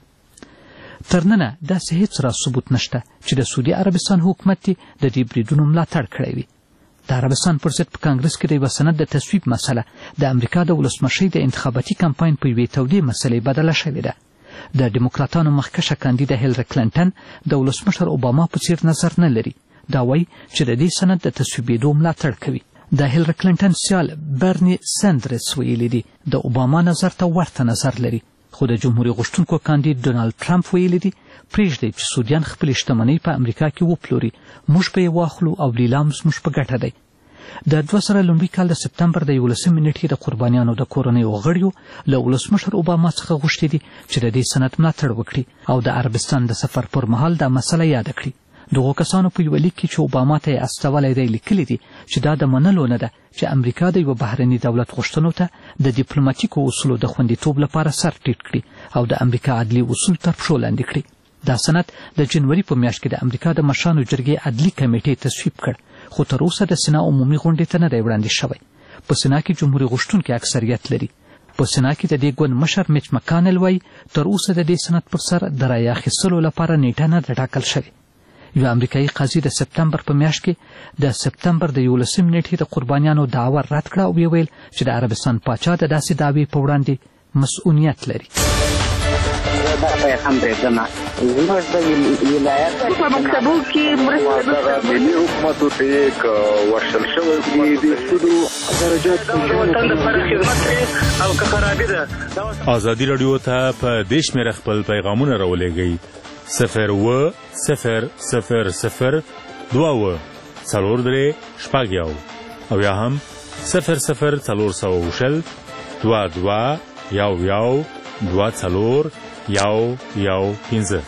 تر ننه داسې هیڅ را ثبوت نشته چې د سعودي عربستان حکومت د دې بریدونو ملاتړ کړی وي. د عربستان پر ضد په کانګرس کې د یوه سند د تصویب مسله د امریکا د ولسمشۍ د انتخاباتي کمپاین په یوې تودې مسلې بدله شوې ده. د ډیموکراتانو مخکشه کاندیده هیلری کلینټن د ولسمشر اوباما په څیر نظر نه لري. دا وایي چې د دې سند د تصویبېدو ملاتړ کوي. د هیلری کلینټن سیال برني سندرس ویلي دي د اوباما نظر ته ورته نظر لري، خو د جمهوریت غوښتونکو کاندید ډونالډ ټرمپ ویلي دي پرېږدئ چې سعودیان خپلې شتمنۍ په امریکا کې وپلوري، موږ به یې واخلو او لیلام زموږ په ګټه دی. د 2000 لومړي کال د سپتمبر د 11 نیټې د قربانیانو د کورنیو غړیو له ولسمشر اوباما څخه غوښتي دي چې د دې سند ملاتړ وکړي او د عربستان د سفر پر مهال دا مسله یاده کړي. دغو کسانو په یوه لیک کې چې اوباما ته یې استولی دی لیکلي دي چې دا د منلو نه ده چې امریکا د یوه بهرني دولت غوښتنو ته د ډیپلوماتیکو اصولو د خوندیتوب لپاره سر ټیټ کړي او د امریکا عدلي اصول تر پښو لاندې کړي. دا سند د جنوري په میاشت کې د امریکا د مشرانو جرګې عدلي کمیټې تصویب کړ خو تر اوسه د سنا عمومي غونډې ته نه دی وړاندې شوی. په سنا کې جمهوریت غوښتونکي اکثریت لري. په سنا کې د دې ګوند مشر میچ مکانل وایي تر اوسه د دې سند پر سر د رایې اخیستلو لپاره نیټه نه ده ټاکل شوې. یو امریکایي قاضي د سپتمبر په میاشت کې د سپتمبر د 11 نیټې د قربانیانو دعوه رد کړه او ویل چې د عربستان پاچا د داسې دعوې په وړاندې مسؤلیت لري.
دا پیغام پرېږدم زموږ د ولایت
په مکتبو کې مرسته ملي حکومتو ته ورشل شوی دی د سودو درجات د وطن لپاره خدمت کوي او که خرابي ده.
ازادي رادیو ته په دې شمېره خپل پیغامونه راولېږئ 02000 2 4 شپږ او یا هم 00400 22 یو 24 یو 15.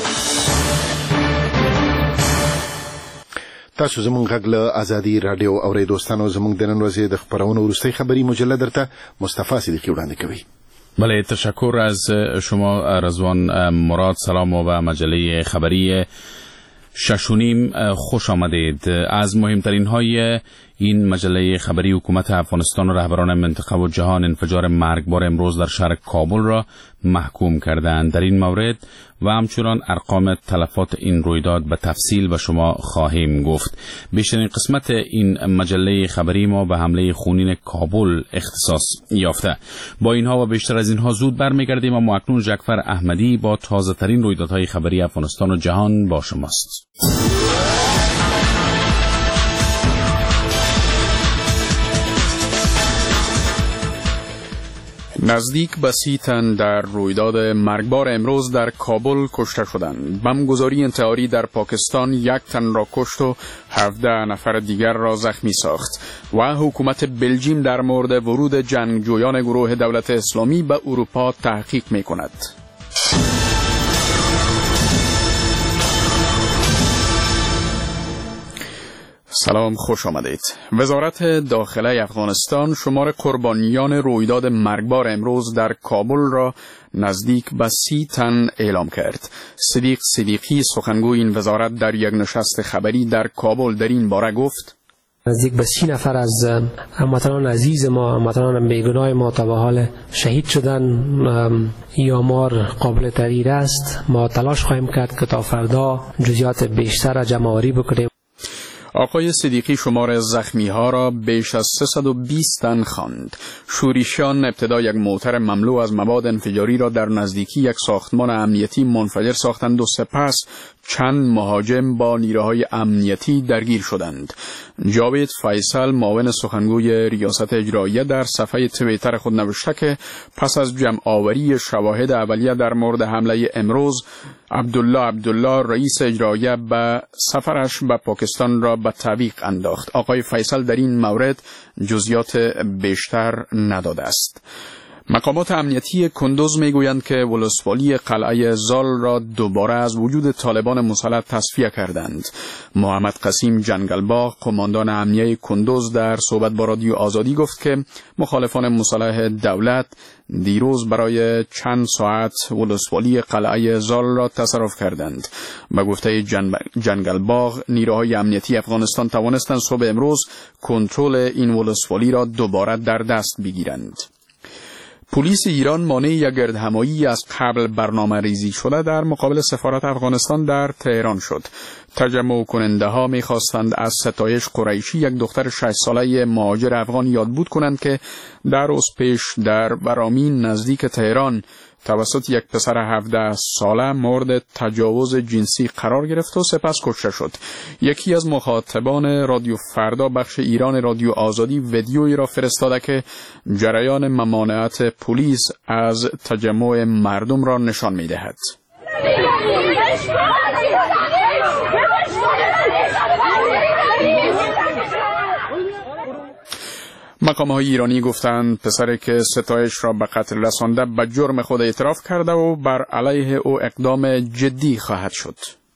تاسو زموږ غږ له ازادي رادیو اوریدوستانو زموږ د نن ورځې د خبرونو وروستۍ خبري مجله درته مصطفی صدیقی وړاندې کوي.
بله، تشکر از شما رضوان مراد. سلام و مجله خبری 6.5 خوش آمدید. از مهمترین های این مجله خبری حکومت افغانستان و رهبران منطقه و جهان انفجار مرگبار امروز در شهر کابل را محکوم کردند. در این مورد و همچنان ارقام تلفات این رویداد به تفصیل به شما خواهیم گفت. بیشترین قسمت این مجله خبری ما به حمله خونین کابل اختصاص یافته. با اینها و بیشتر از اینها زود برمیگردیم و اکنون جعفر احمدی با تازه ترین رویدادهای خبری افغانستان و جهان با شماست. نزدیک به 30 تن در رویداد مرگبار امروز در کابل کشته شدند. بمبگذاری انتحاری در پاکستان 1 تن را کشت و 17 نفر دیگر را زخمی ساخت و حکومت بلژیم در مورد ورود جنگجویان گروه دولت اسلامی به اروپا تحقیق می‌کند. سلام، خوش آمدید. وزارت داخله افغانستان شمار قربانیان رویداد مرگبار امروز در کابل را نزدیک به 30 تن اعلام کرد. صدیق صدیقی سخنگوی این وزارت در یک نشست خبری در کابل در این باره گفت:
نزدیک به 30 نفر از هموطنان عزیز ما، هموطنان بیگناه ما تا به حال شهید شدن. این آمار قابل تغییر است. ما تلاش خواهیم کرد که تا فردا جزئیات بیشتر جمع آوری بکنیم.
آقای صدیقی شمار زخمی ها را بیش از 320 تن خواند. شورشیان ابتدا یک موتر مملو از مواد انفجاری را در نزدیکی یک ساختمان امنیتی منفجر ساختند و سپس چند مهاجم با نیروهای امنیتی درگیر شدند. جاوید فیصل معاون سخنگوی ریاست اجراییه در صفحه توییتر خود نوشته که پس از جمع آوری شواهد اولیه در مورد حمله امروز، عبدالله رئیس اجراییه به سفرش به پاکستان را به تعویق انداخت. آقای فیصل در این مورد جزئیات بیشتر نداده است. مقامات امنیتی کندوز میگویند که ولسوالی قلعه زال را دوباره از وجود طالبان مسلح تصفیه کردند. محمد قسیم جنگلباغ قماندان امنیه کندوز در صحبت با رادیو آزادی گفت که مخالفان مسلح دولت دیروز برای چند ساعت ولسوالی قلعه زال را تصرف کردند. به گفته جنگلباغ نیروهای امنیتی افغانستان توانستند صبح امروز کنترل این ولسوالی را دوباره در دست بگیرند. پلیس ایران مانع یک گردهمایی از قبل برنامه ریزی شده در مقابل سفارت افغانستان در تهران شد. تجمع کننده ها می خواستند از ستایش قریشی، یک دختر 6 ساله مهاجر افغان، یادبود کنند که در روز پیش در برامین نزدیک تهران توسط یک پسر 17 ساله مورد تجاوز جنسی قرار گرفت و سپس کشته شد. یکی از مخاطبان رادیو فردا بخش ایران رادیو آزادی ویدیویی را فرستاده که جریان ممانعت پلیس از تجمع مردم را نشان می‌دهد. مقام‌های ایرانی گفتند پسری که ستایش را به قتل رسانده به جرم خود اعتراف کرده و بر علیه او اقدام جدی خواهد شد.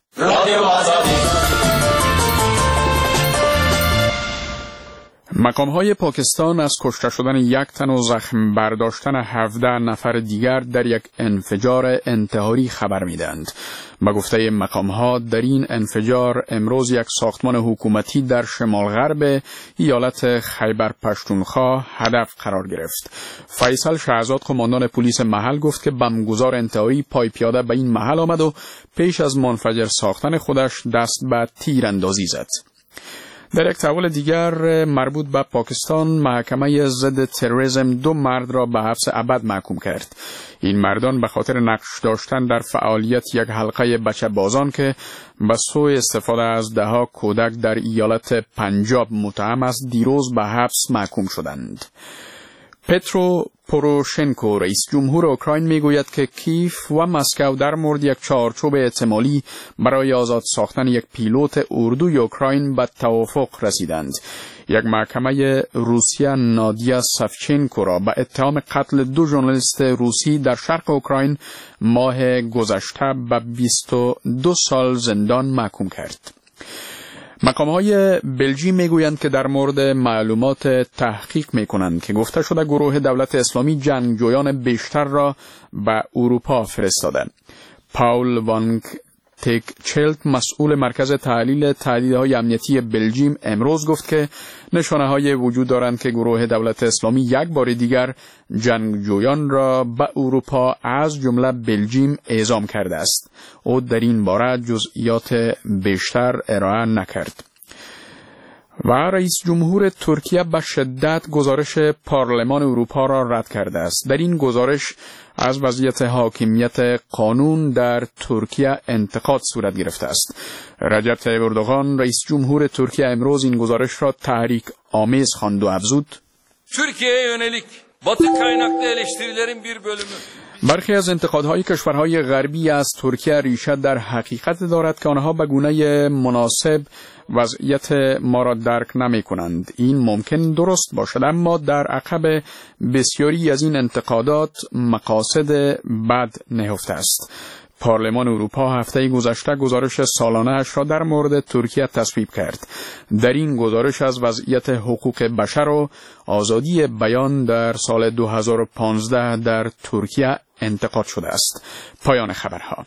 مقام‌های پاکستان از کشته شدن 1 تن و زخم برداشتن 17 نفر دیگر در یک انفجار انتحاری خبر می‌دهند. به گفته مقام‌ها در این انفجار امروز یک ساختمان حکومتی در شمال غرب ایالت خیبر پشتونخوا هدف قرار گرفت. فیصل شهزاد قماندان پلیس محل گفت که بمبگذار انتحاری پای پیاده به این محل آمد و پیش از منفجر ساختن خودش دست به تیراندازی زد. در یک تحول دیگر مربوط به پاکستان، محکمه ضد تروریسم 2 مرد را به حبس ابد محکوم کرد. این مردان به خاطر نقش داشتن در فعالیت یک حلقه بچه بازان که به سوی استفاده از دهها کودک در ایالت پنجاب متهم است، دیروز به حبس محکوم شدند. پترو پوروشنکو رئیس جمهور اوکراین میگوید که کیف و مسکو در مورد یک چارچوب احتمالی برای آزاد ساختن یک پیلوت اردوی اوکراین به توافق رسیدند. یک محکمه روسیه نادیا سافچنکو را به اتهام قتل 2 ژورنالیست روسی در شرق اوکراین ماه گذشته به 22 سال زندان محکوم کرد. مقام‌های بلژیم میگویند که در مورد معلومات تحقیق می‌کنند که گفته شده گروه دولت اسلامی جنگجویان بیشتر را به اروپا فرستاده. پاول وانگ تکچلت مسئول مرکز تحلیل تهدیدهای امنیتی بلژیم امروز گفت که نشانه‌های وجود دارند که گروه دولت اسلامی یک بار دیگر جنگجویان را به اروپا از جمله بلژیم اعزام کرده است. او در این باره جزئیات بیشتر ارائه نکرد. و رئیس جمهور ترکیه به شدت گزارش پارلمان اروپا را رد کرده است. در این گزارش از وضعیت حاکمیت قانون در ترکیه انتقاد صورت گرفته است. رجب طیب اردوغان رئیس جمهور ترکیه امروز این گزارش را تحریک آمیز خواند و افزود:
Türkiye'ye yönelik Batı kaynaklı eleştirilerin bir bölümü.
برخی از انتقادهای کشورهای غربی از ترکیه ریشه در حقیقت دارد که آنها به گونه مناسب وضعیت ما را درک نمی کنند. این ممکن درست باشد، اما در عقب بسیاری از این انتقادات مقاصد بد نهفته است. پارلمان اروپا هفته گذشته گزارش سالانه‌اش را در مورد ترکیه تصویب کرد. در این گزارش از وضعیت حقوق بشر و آزادی بیان در سال 2015 در ترکیه انتقاد شده است. پایان خبرها.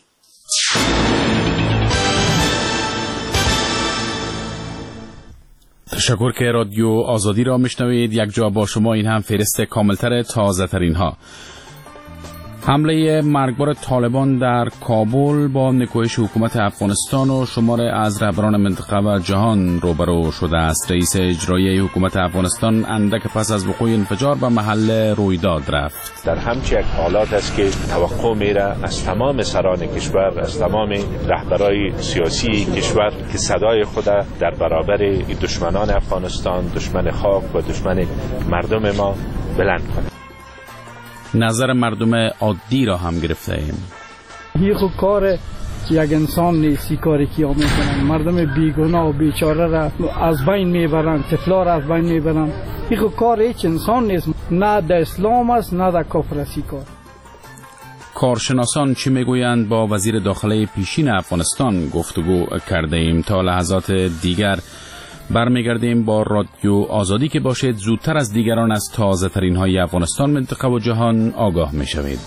تشکر که رادیو آزادی را میشنوید. یک جا با شما این هم فهرست کاملتر تازه ترین ها. حمله مرگبار طالبان در کابل با نکوهش حکومت افغانستان و شمار از رهبران منطقه و جهان روبرو شده است. رئیس اجرایی حکومت افغانستان اندک پس از وقوع انفجار به محل رویداد رفت.
در همچین حالات است که توقع میره از تمام سران کشور، از تمام رهبرای سیاسی کشور که صدای خود در برابر دشمنان افغانستان، دشمن خاک و دشمن مردم ما بلند کنند.
نظر مردم عادی را هم گرفته ایم.
این خود کار یک انسان نیستی کاری که میکنن، مردم بیگناه و بیچاره را از بین میبرن، طفلا را از بین میبرن. این خود کار هیچ انسان نیست، نه در اسلام است نه در کفر است. کار
کارشناسان چی میگویند؟ با وزیر داخله پیشین افغانستان گفتگو کرده ایم. تا لحظات دیگر برمیگردیم با رادیو آزادی که باشید زودتر از دیگران از تازه ترین های افغانستان، منطقه و جهان آگاه می شوید.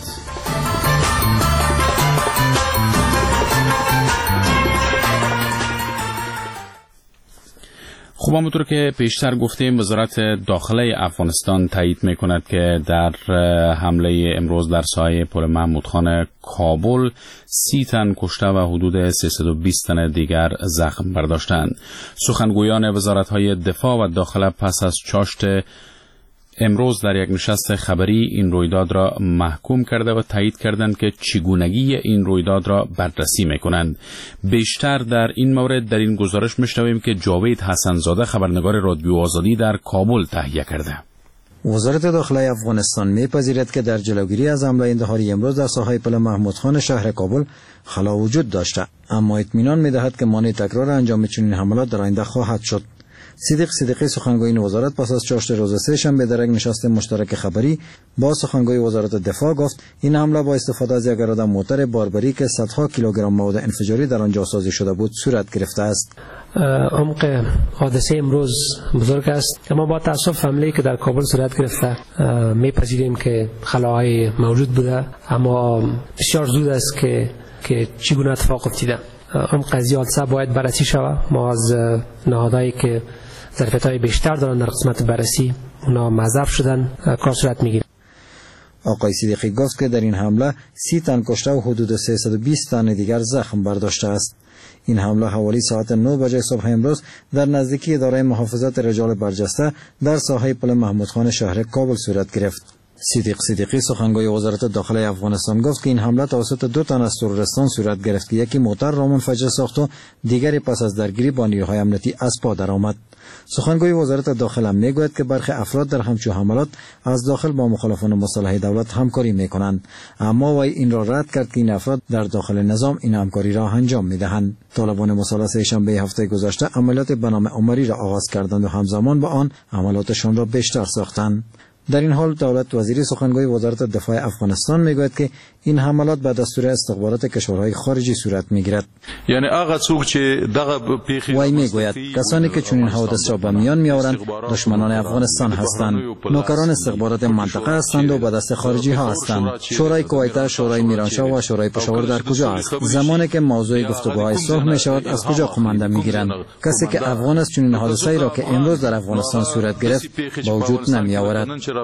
خب همونطور که پیشتر گفتیم، وزارت داخله افغانستان تایید می کند که در حمله امروز در سایه پل محمود خان کابل 30 تن کشته و حدود 320 تن دیگر زخم برداشتند. سخنگویان وزارت‌های دفاع و داخله پس از چاشت امروز در یک نشست خبری این رویداد را محکوم کرده و تایید کردند که چگونگی این رویداد را بررسی می‌کنند. بیشتر در این مورد در این گزارش می‌شنویم که جاوید حسن‌زاده خبرنگار رادیو آزادی در کابل تهیه کرده.
وزارت داخله افغانستان می‌پذیرد که در جلوگیری از حمله اندهاری امروز در ساحه پل محمود خان شهر کابل خلا وجود داشته، اما اطمینان می‌دهد که مانع تکرار انجام چنین حملات در آینده خواهد شد. صدیقی سخنگوی وزارت پس از چاشت روز سه شنبه در یک نشست مشترک خبری با سخنگوی وزارت دفاع گفت این حمله با استفاده از یک اراده موتر باربری که صدها کیلوگرم مواد انفجاری در آن جاسازی شده بود صورت گرفته است.
عمق حادثه امروز بزرگ است، اما با تاسف حمله که در کابل صورت گرفته میپذیریم که خلاهای موجود بوده، اما بسیار زود است که چگونه اتفاق افتیده. این قضیه حادثه باید بررسی شود. ما از نهادهایی که ظرفیت‌های بیشتر دارن در قسمت بررسی اونا معذب شدن کار صورت میگیره.
آقای صدیقی گفت که در این حمله 30 تن کشته و حدود 320 تن دیگر زخم برداشته است. این حمله حوالی ساعت 9 بجه صبح امروز در نزدیکی اداره محافظت رجال برجسته در ساحه پل محمود خان شهر کابل صورت گرفت. صدیقی سخنگوی وزارت داخلی افغانستان گفت که این حمله توسط 2 تن از تروریستان صورت گرفت که یکی موتر را منفجر ساخت و دیگری پس از درگیری با نیروهای امنیتی از پا درآمد. سخنگوی وزارت داخله میگوید که برخی افراد در همچون حملات از داخل با مخالفان مسلح دولت همکاری میکنند، اما وی این را رد کرد که این افراد در داخل نظام این همکاری را انجام میدهند. طالبان مسلح سه‌شنبه هفته گذشته عملیات به نام عمری را آغاز کردند و همزمان با آن عملیاتشان را بیشتر ساختند. در این حال دولت وزیری سخنگوی وزارت دفاع افغانستان میگوید که این حملات به دستور استخبارات کشورهای خارجی صورت میگیرد.
یعنی هغه څوک چې دغه پیښې
وای میگوید کسانی که چنین حوادث را به میان میآورند دشمنان افغانستان هستند، نوکران استخبارات منطقه هستند و به دست خارجی ها هستند. شورای کویت، شورای میرانشاه و شورای پشاور در کجا است؟ زمانی که موضوع گفتگوهای صلح می شود از کجا قمانده میگیرند؟ کسی که افغان است چنین حادثه‌ای را که امروز در افغانستان صورت گرفت با وجود نمی آورد.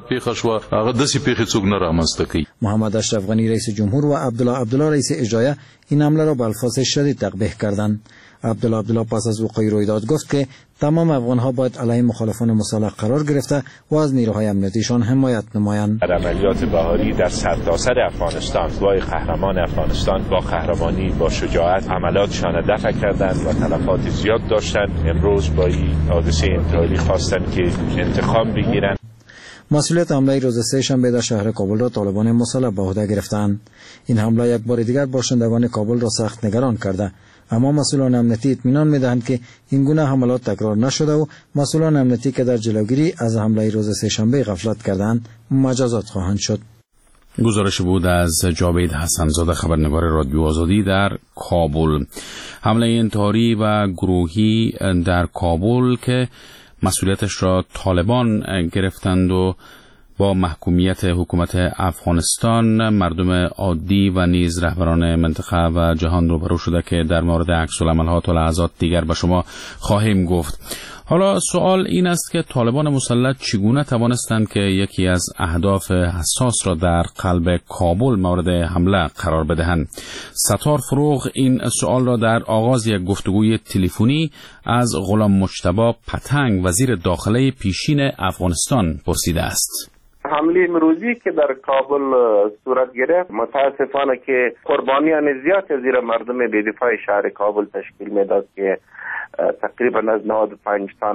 محمد اشرف غنی رئیس جمهور و عبدالله رئیس اجرایه این حمله را به الفاظ شدید تقبیح کردند. عبدالله پس از وقوع رویداد گفت که تمام افغان‌ها باید علیه مخالفان مسلح قرار گرفته و از نیروهای امنیتیشان حمایت نمایند.
در عملیات بهاری در سرتاسر افغانستان گواه قهرمان افغانستان با قهرمانی با شجاعت عملیاتشان دفع کردند و تلفات زیاد داشتند. امروز با این حادثه انتحاری خواستند که انتقام بگیرند.
مسئولیت حمله روز سه‌شنبه در شهر کابل را طالبان مسلح به عهده گرفتند. این حمله یک بار دیگر باشندگان کابل را سخت نگران کرده، اما مسئولان امنیتی اطمینان می‌دهند که این گونه حملات تکرار نشده و مسئولان امنیتی که در جلوگیری از حمله روز سه‌شنبه غفلت کردند مجازات خواهند شد.
گزارش بود از جاوید حسن‌زاده، خبرنگار رادیو آزادی در کابل. حمله انتحاری و گروهی در کابل که مسئولیتش را طالبان گرفتند و با محکومیت حکومت افغانستان مردم عادی و نیز رهبران منطقه و جهان روبرو شده که در مورد عکس‌العمل‌ها و لحظات دیگر به شما خواهیم گفت. حالا سوال این است که طالبان مسلح چگونه توانستند که یکی از اهداف حساس را در قلب کابل مورد حمله قرار بدهند؟ ستار فروغ این سوال را در آغاز یک گفتگوی تلفنی از غلام مجتبی پتنگ وزیر داخله پیشین افغانستان پرسیده است.
حمله امروزی که در کابل صورت گرفت متاسفانه که قربانیان زیاد زیر مردم بی‌دفاع شهر کابل تشکیل میداد که تقریبا از 95 تا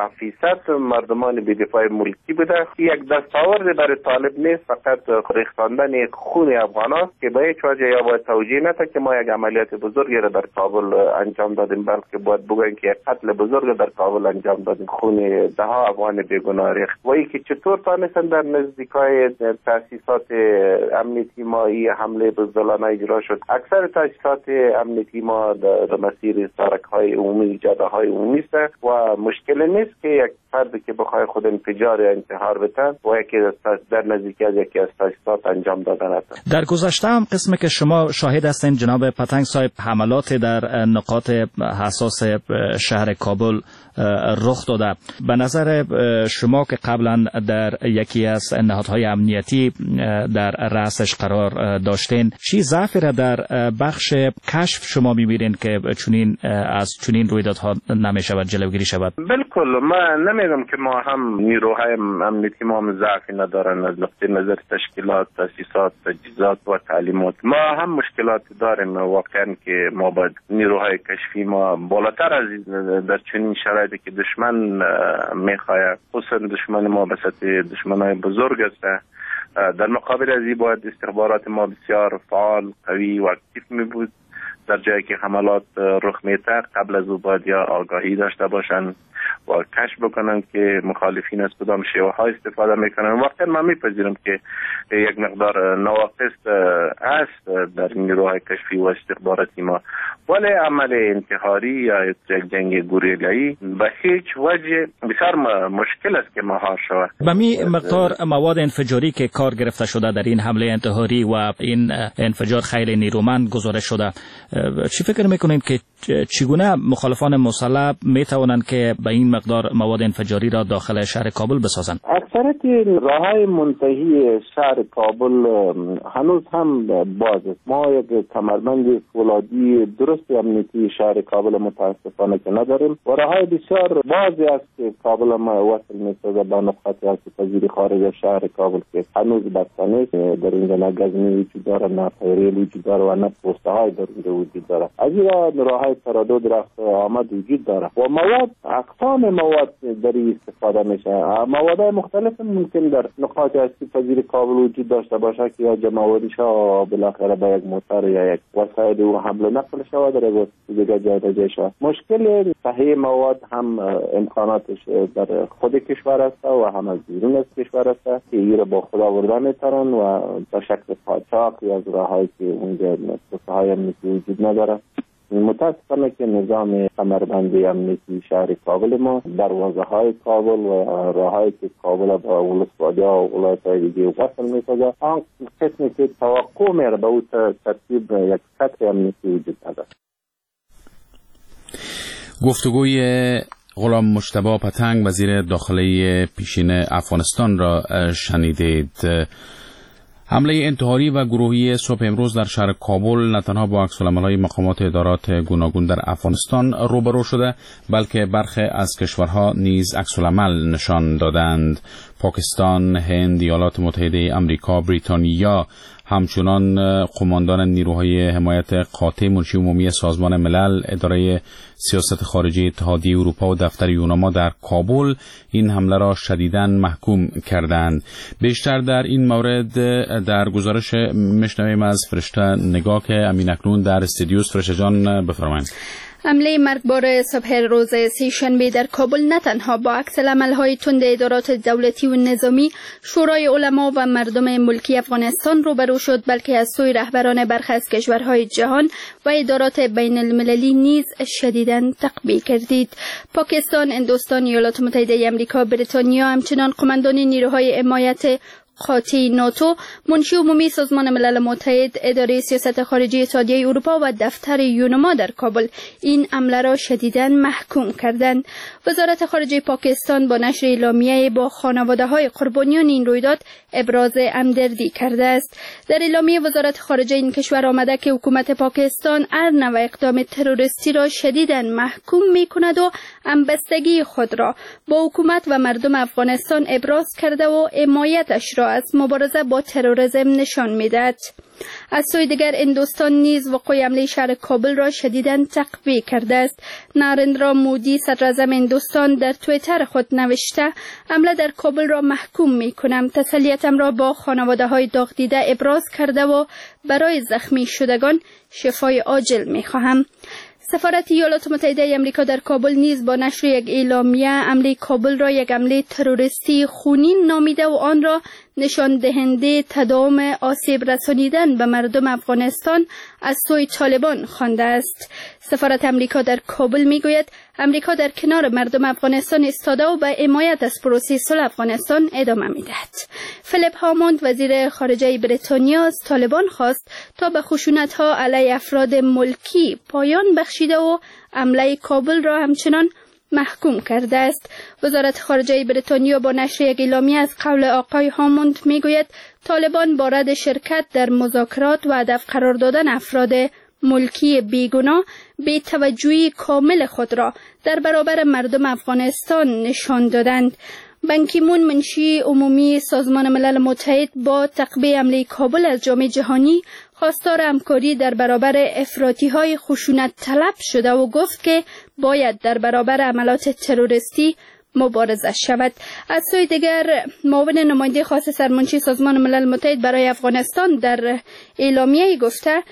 97% مردمان بی‌دفاع ملکی بوده. یک دستاورد برای طالب نیست، فقط ریختاندن خون افغاناست که به هیچ وجه یا باید توجیه نشه که ما یک عملیات بزرگی را در کابل انجام دادیم، بلکه باید بگوییم که یک قتل بزرگ در کابل انجام دادیم، خون ده ها افغان بیگناه ریخت. و اینکه چطور تانستن در نزدیکای تاسیسات امنیتی ما این حمله بزدلانه اجرا شد. اکثر تاسیسات امنیتی ما در مسیر سرک‌های عمومی، جاده‌های عمومی است و مشکل نیست که یک فردی که بخواد خود انفجار یا انتحار بده و یکی در نزدیکی از یکی از تاسیسات انجام دادن است.
در گذشته هم قسمی که شما شاهد هستین جناب پتنگ صاحب حملات در نقاط حساس شهر کابل رخ داده. به نظر شما که قبلا در یکی از نهادهای امنیتی در رأسش قرار داشتین، چی ضعفی را در بخش کشف شما می‌بینید که از چنین رویدادها نمی‌شود جلوگیری شود؟
بالکل، ما نمیگم که ما هم نیروهای امنیتی ما هم ضعفی ندارن از نقطه نظر تشکیلات، تاسیسات، تجهیزات و تعلیمات. ما هم مشکلات داریم واقعا که ما باید نیروهای کشفی ما بالاتر از در چنین شرایطی که دشمن میخواد، خصوصا دشمن ما به سطح دشمنای بزرگ است، در مقابل از این باید استخبارات ما بسیار فعال، قوی و اکتیو می بود. در جایی که حملات رخ میده قبل از او باید یا آگاهی داشته باشند و کشف بکنن که مخالفین از کدام شیوه ها استفاده میکنن. واقعا من میپذیرم که یک مقدار نواقص است در نیروهای کشفی و استخباراتی ما، ولی عمل انتحاری یا یک جنگ گوریلایی به هیچ وجه بسیار مشکل است که مهار شود.
به می مقدار مواد انفجاری که کار گرفته شده در این حمله انتحاری و این انفجار خیلی نیرومند گزارش شده، چی فکر میکنید که چگونه مخالفان مسلح میتوانند که به این مقدار مواد انفجاری را داخل شهر کابل بسازند؟
اکثرت راههای منتهی شهر کابل هنوز هم باز است. ما یک کمربند فولادی درست امنیتی شهر کابل متاسفانه که نداریم و راههای بسیار بازی است که کابل ما وصل می‌سازه به نقاط آسیب‌پذیر خارج از شهر کابل که هنوز بسته نیست. در اینجا نه گزمی وجود داره، نه ریل وجود داره و نه پوسته‌های در اینجا وجود داره. از این راههای تردد رفت آمد وجود داره و مواد اقسام مواد در استفاده میشه. موادهای مختلف ممکن در نقاط آسیب‌پذیر کابل وجود داشته باشه که یا جمع‌آوری شه بالاخره به یک موتر یا یک وسایل و حمل و نقل شود در یک دیگه جای شود. مشکل صحیح مواد هم امکاناتش در خود کشور است و هم از بیرون از کشور است که این را با خود آوردن میترن و به شکل قاچاق یا از راههایی که اونجا توسعه‌های امنیتی وجود نداره. متاسفانه که نظام کمربندی امنیتی شهر کابل ما دروازه‌های کابل و راههایی که کابل با ولسوالی و ولایت‌های دیگه وصل می‌سازه آن قسمی که توقع میره به اون ترتیب یک سطح امنیتی وجود نداره.
گفتگوی غلام مجتبی پتنگ وزیر داخلی پیشین افغانستان را شنیدید. حمله انتحاری و گروهی صبح امروز در شهر کابل نه تنها با عکس‌العمل‌های مقامات ادارات گوناگون در افغانستان روبرو شده بلکه برخی از کشورها نیز عکس‌العمل نشان دادند. پاکستان، هند، ایالات متحده آمریکا، بریتانیا همچنان قماندان نیروهای حمایت قاطع منشی عمومی سازمان ملل، اداره سیاست خارجی اتحادیه اروپا و دفتر یوناما در کابل این حمله را شدیداً محکوم کردند. بیشتر در این مورد در گزارش میشنویم از فرشته نگاه که امین اکنون در استودیوس. فرشته جان بفرمایید.
حمله مرگبار صبح روز سه‌شنبه در کابل نه تنها با عکس‌العمل‌های تند ادارات دولتی و نظامی، شورای علما و مردم ملکی افغانستان روبرو شد بلکه از سوی رهبران برخی از کشورهای جهان و ادارات بین المللی نیز شدیداً تقبیح گردید. پاکستان، هندوستان، ایالات متحده آمریکا، بریتانیا همچنان قماندان نیروهای حمایت قاطع ناتو، منشی عمومی سازمان ملل متحد، اداره سیاست خارجی اتحادیه اروپا و دفتر یوناما در کابل این حمله را شدیداً محکوم کردند. وزارت خارجه پاکستان با نشر اعلامیه با خانواده‌های قربانیان این رویداد ابراز همدردی کرده است. در اعلامیه وزارت خارجه این کشور آمده که حکومت پاکستان هر نوع اقدام تروریستی را شدیداً محکوم می‌کند و همبستگی خود را با حکومت و مردم افغانستان ابراز کرده و حمایتش را از مبارزه با تروریسم نشان می‌دهد. از سوی دیگر هندوستان نیز وقوع حمله شهر کابل را شدیداً تقویه کرده است. نارندرا مودی صدراعظم هندوستان در توییتر خود نوشته حمله در کابل را محکوم می‌کنم، تسلیتم را با خانواده‌های داغ دیده ابراز کرده و برای زخمی شدگان شفای عاجل می‌خواهم. سفارت ایالات متحده آمریکا در کابل نیز با نشر یک اعلامیه حمله کابل را یک حمله تروریستی خونین نامیده و آن را نشان دهنده تداوم آسیب رسانیدن به مردم افغانستان از سوی طالبان خوانده است. سفارت آمریکا در کابل میگوید آمریکا در کنار مردم افغانستان ایستاده و به حمایت از پروسه صلح افغانستان ادامه میدهد. فیلیپ هاموند وزیر خارجه بریتانیا از طالبان خواست تا به خشونت‌ها علیه افراد ملکی پایان بخشیده و حمله کابل را همچنان محکوم کرده است. وزارت خارجه بریتانیا با نشر یک اعلامیه از قول آقای هاموند میگوید طالبان با رد شرکت در مذاکرات و هدف قرار دادن افراد ملکی بیگناه بی توجهی کامل خود را در برابر مردم افغانستان نشان دادند. بان کی مون منشی عمومی سازمان ملل متحد با تقبیح حمله کابل از جامعه جهانی خواستار همکاری در برابر افراطی‌های خشونت طلب شده و گفت که باید در برابر حملات تروریستی مبارزه شود. از سوی دیگر معاون نماینده خاص سرمنشی سازمان ملل متحد برای افغانستان در اعلامیه گفته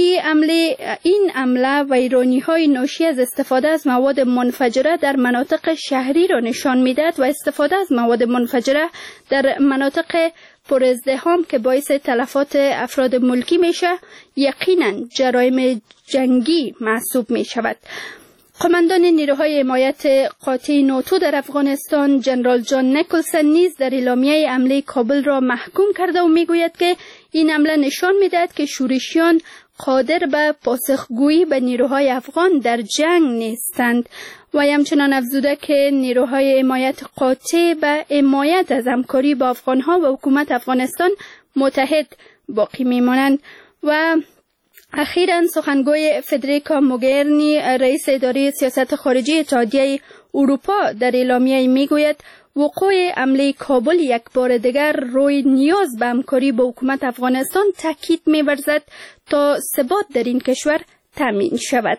این حمله ویرانی‌های ناشی از استفاده از مواد منفجره در مناطق شهری را نشان می‌دهد و استفاده از مواد منفجره در مناطق پر ازدحام که باعث تلفات افراد ملکی میشه یقینا جرایم جنگی محسوب می شود. قماندان نیروهای حمایت قاطع ناتو در افغانستان جنرال جان نیکلسن نیز در اعلامیه حمله کابل را محکوم کرده و میگوید که این حمله نشان میدهد که شورشیان قادر به پاسخگویی به نیروهای افغان در جنگ نیستند و همچنان افزوده که نیروهای حمایت قاطع به حمایت از همکاری با افغانها و حکومت افغانستان متحد باقی میمانند. و اخیراً سخنگوی فدریکا موگرینی رئیس اداره سیاست خارجی اتحادیه اروپا در اعلامیه میگوید وقوع حمله کابل یک بار دیگر روی نیاز به همکاری با حکومت افغانستان تاکید می‌ورزد تا ثبات در این کشور تامین شود.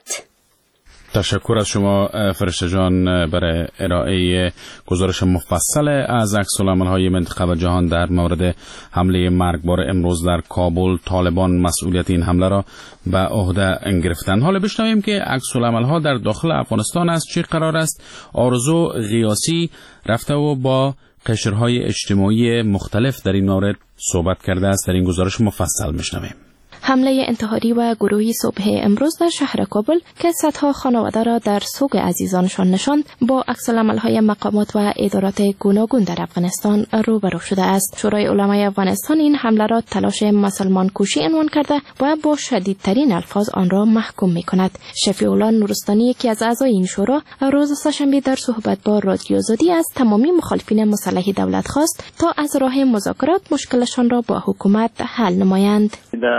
تشکر از شما فرشته جان برای ارائه گزارش مفصل از عکس‌العمل‌های منطقه و جهان در مورد حمله مرگبار امروز در کابل. طالبان مسئولیت این حمله را به عهده گرفتند. حالا بشنویم که عکس‌العمل‌ها در داخل افغانستان از چه قرار است. آرزو غیاسی رفته و با قشرهای اجتماعی مختلف در این مورد صحبت کرده است. در این گزارش مفصل میشنویم.
حمله انتحاری و گروهی صبح امروز در شهر کابل که صدها خانواده را در سوگ عزیزانشان نشاند با عکس‌العمل‌های مقامات و ادارات گوناگون در افغانستان روبرو شده است. شورای علمای افغانستان این حمله را تلاش مسلمان کشی عنوان کرده و با شدیدترین الفاظ آن را محکوم می‌کند. شفیع الله نورستانی یکی از اعضای این شورا روز سه‌شنبه در صحبت با رادیو آزادی از تمامی مخالفین مسلح دولت خواست تا از راه مذاکرات مشکلشان را با حکومت حل نمایند.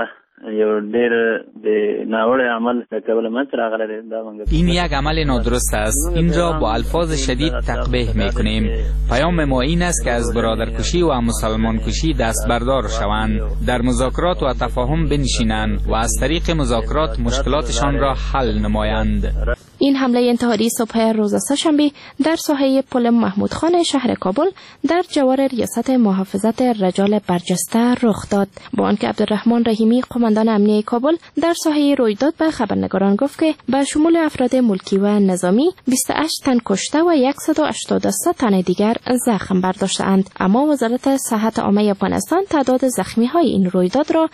یو ډېر د ناوړه عمل قبل منځ راغلی دی.
این یک عمل نادرست است. این را با الفاظ شدید تقبیح میکنیم. پیام ما این است که از برادرکشی و مسلمان کشی دست بردار شوند، در مذاکرات و تفاهم بنشینند و از طریق مذاکرات مشکلاتشان را حل نمایند.
این حمله انتحاری صبح روز سه‌شنبه در ساحه پل محمود خان شهر کابل در جوار ریاست محافظت رجال برجسته رخ داد. با آنکه عبدالرحمن رحیمی قماندان امنیه کابل در ساحه رویداد به خبرنگاران گفت که به شمول افراد ملکی و نظامی 28 تن کشته و 183 تن دیگر زخم برداشته‌اند، اما وزارت صحت عامه افغانستان تعداد زخمی‌های این رویداد را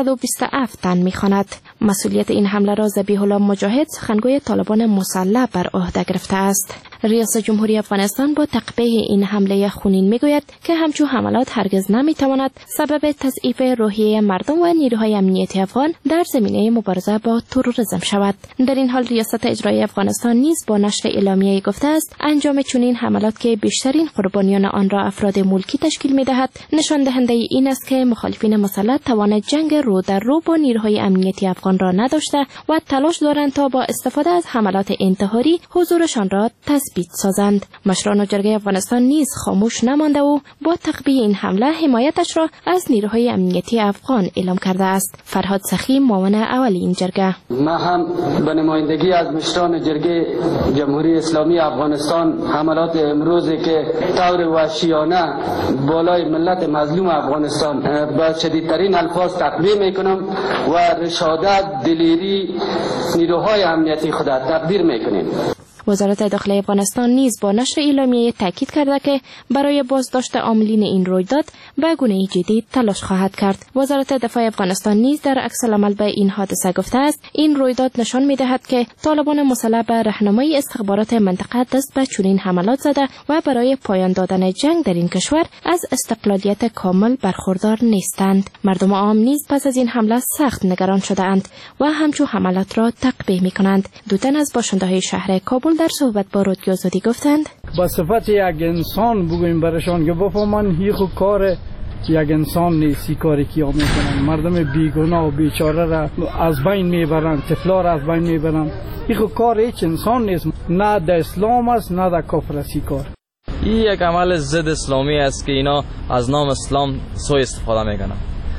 327 تن می‌خواند. مسئولیت این حمله را ذبیح الله مجاهد سخنگوی طالبان مسلح بر عهده گرفته است. ریاست جمهوری افغانستان با تقبیح این حمله خونین میگوید که همچون حملات هرگز نمیتواند سبب تضعیف روحیه مردم و نیروهای امنیتی افغان در زمینه مبارزه با تروریسم شود. در این حال ریاست اجرایی افغانستان نیز با نشر اعلامیه‌ای گفته است انجام چنین حملات که بیشترین قربانیان آن را افراد ملکی تشکیل میدهد نشان دهنده این است که مخالفین مسلح توان جنگ رو در رو با نیروهای امنیتی افغان را نداشته و تلاش دارند تا با استفاده از حملات انتحاری حضورشان را تثبیت سازند. مشران جرگه افغانستان نیز خاموش نمانده و با تقبیح این حمله حمایتش را از نیروهای امنیتی افغان اعلام کرده است. فرهاد سخی معاون اول این جرگه:
ما هم به نمایندگی از مشران جرگه جمهوری اسلامی افغانستان حملات امروزی که طور وحشیانه بالای ملت مظلوم افغانستان با شدیدترین الفاظ تقبیح میکنم و رشادت دلیری نیروهای امنیتی خود تقدیر میکنیم.
وزارت داخلی افغانستان نیز با نشر اعلامیه تاکید کرده که برای بازداشت عاملین این رویداد به گونه جدی تلاش خواهد کرد. وزارت دفاع افغانستان نیز در عکس‌العمل به این حادثه گفته است این رویداد نشان می‌دهد که طالبان مسلح به راهنمایی استخبارات منطقه دست به چنین حملات زده و برای پایان دادن جنگ در این کشور از استقلالیت کامل برخوردار نیستند. مردم عام نیز پس از این حمله سخت نگران شده‌اند و همچون حملات را تقبیح می‌کنند. دو تن از باشنده‌های شهر کابل در صحبت با رادیو آزادی گفتند
با صفت یک انسان بگویم برشان که بفهمن هیچ کار یک انسان نیستی کاری کیا میکنن. مردم بیگناه و بیچاره را از بین میبرن، طفلا را از بین میبرن. هیچ کار هیچ انسان نیست، نه در اسلام است نه در کفر است. کار
این یک عمل ضد اسلامی است که اینا از نام اسلام سوء استفاده میکنن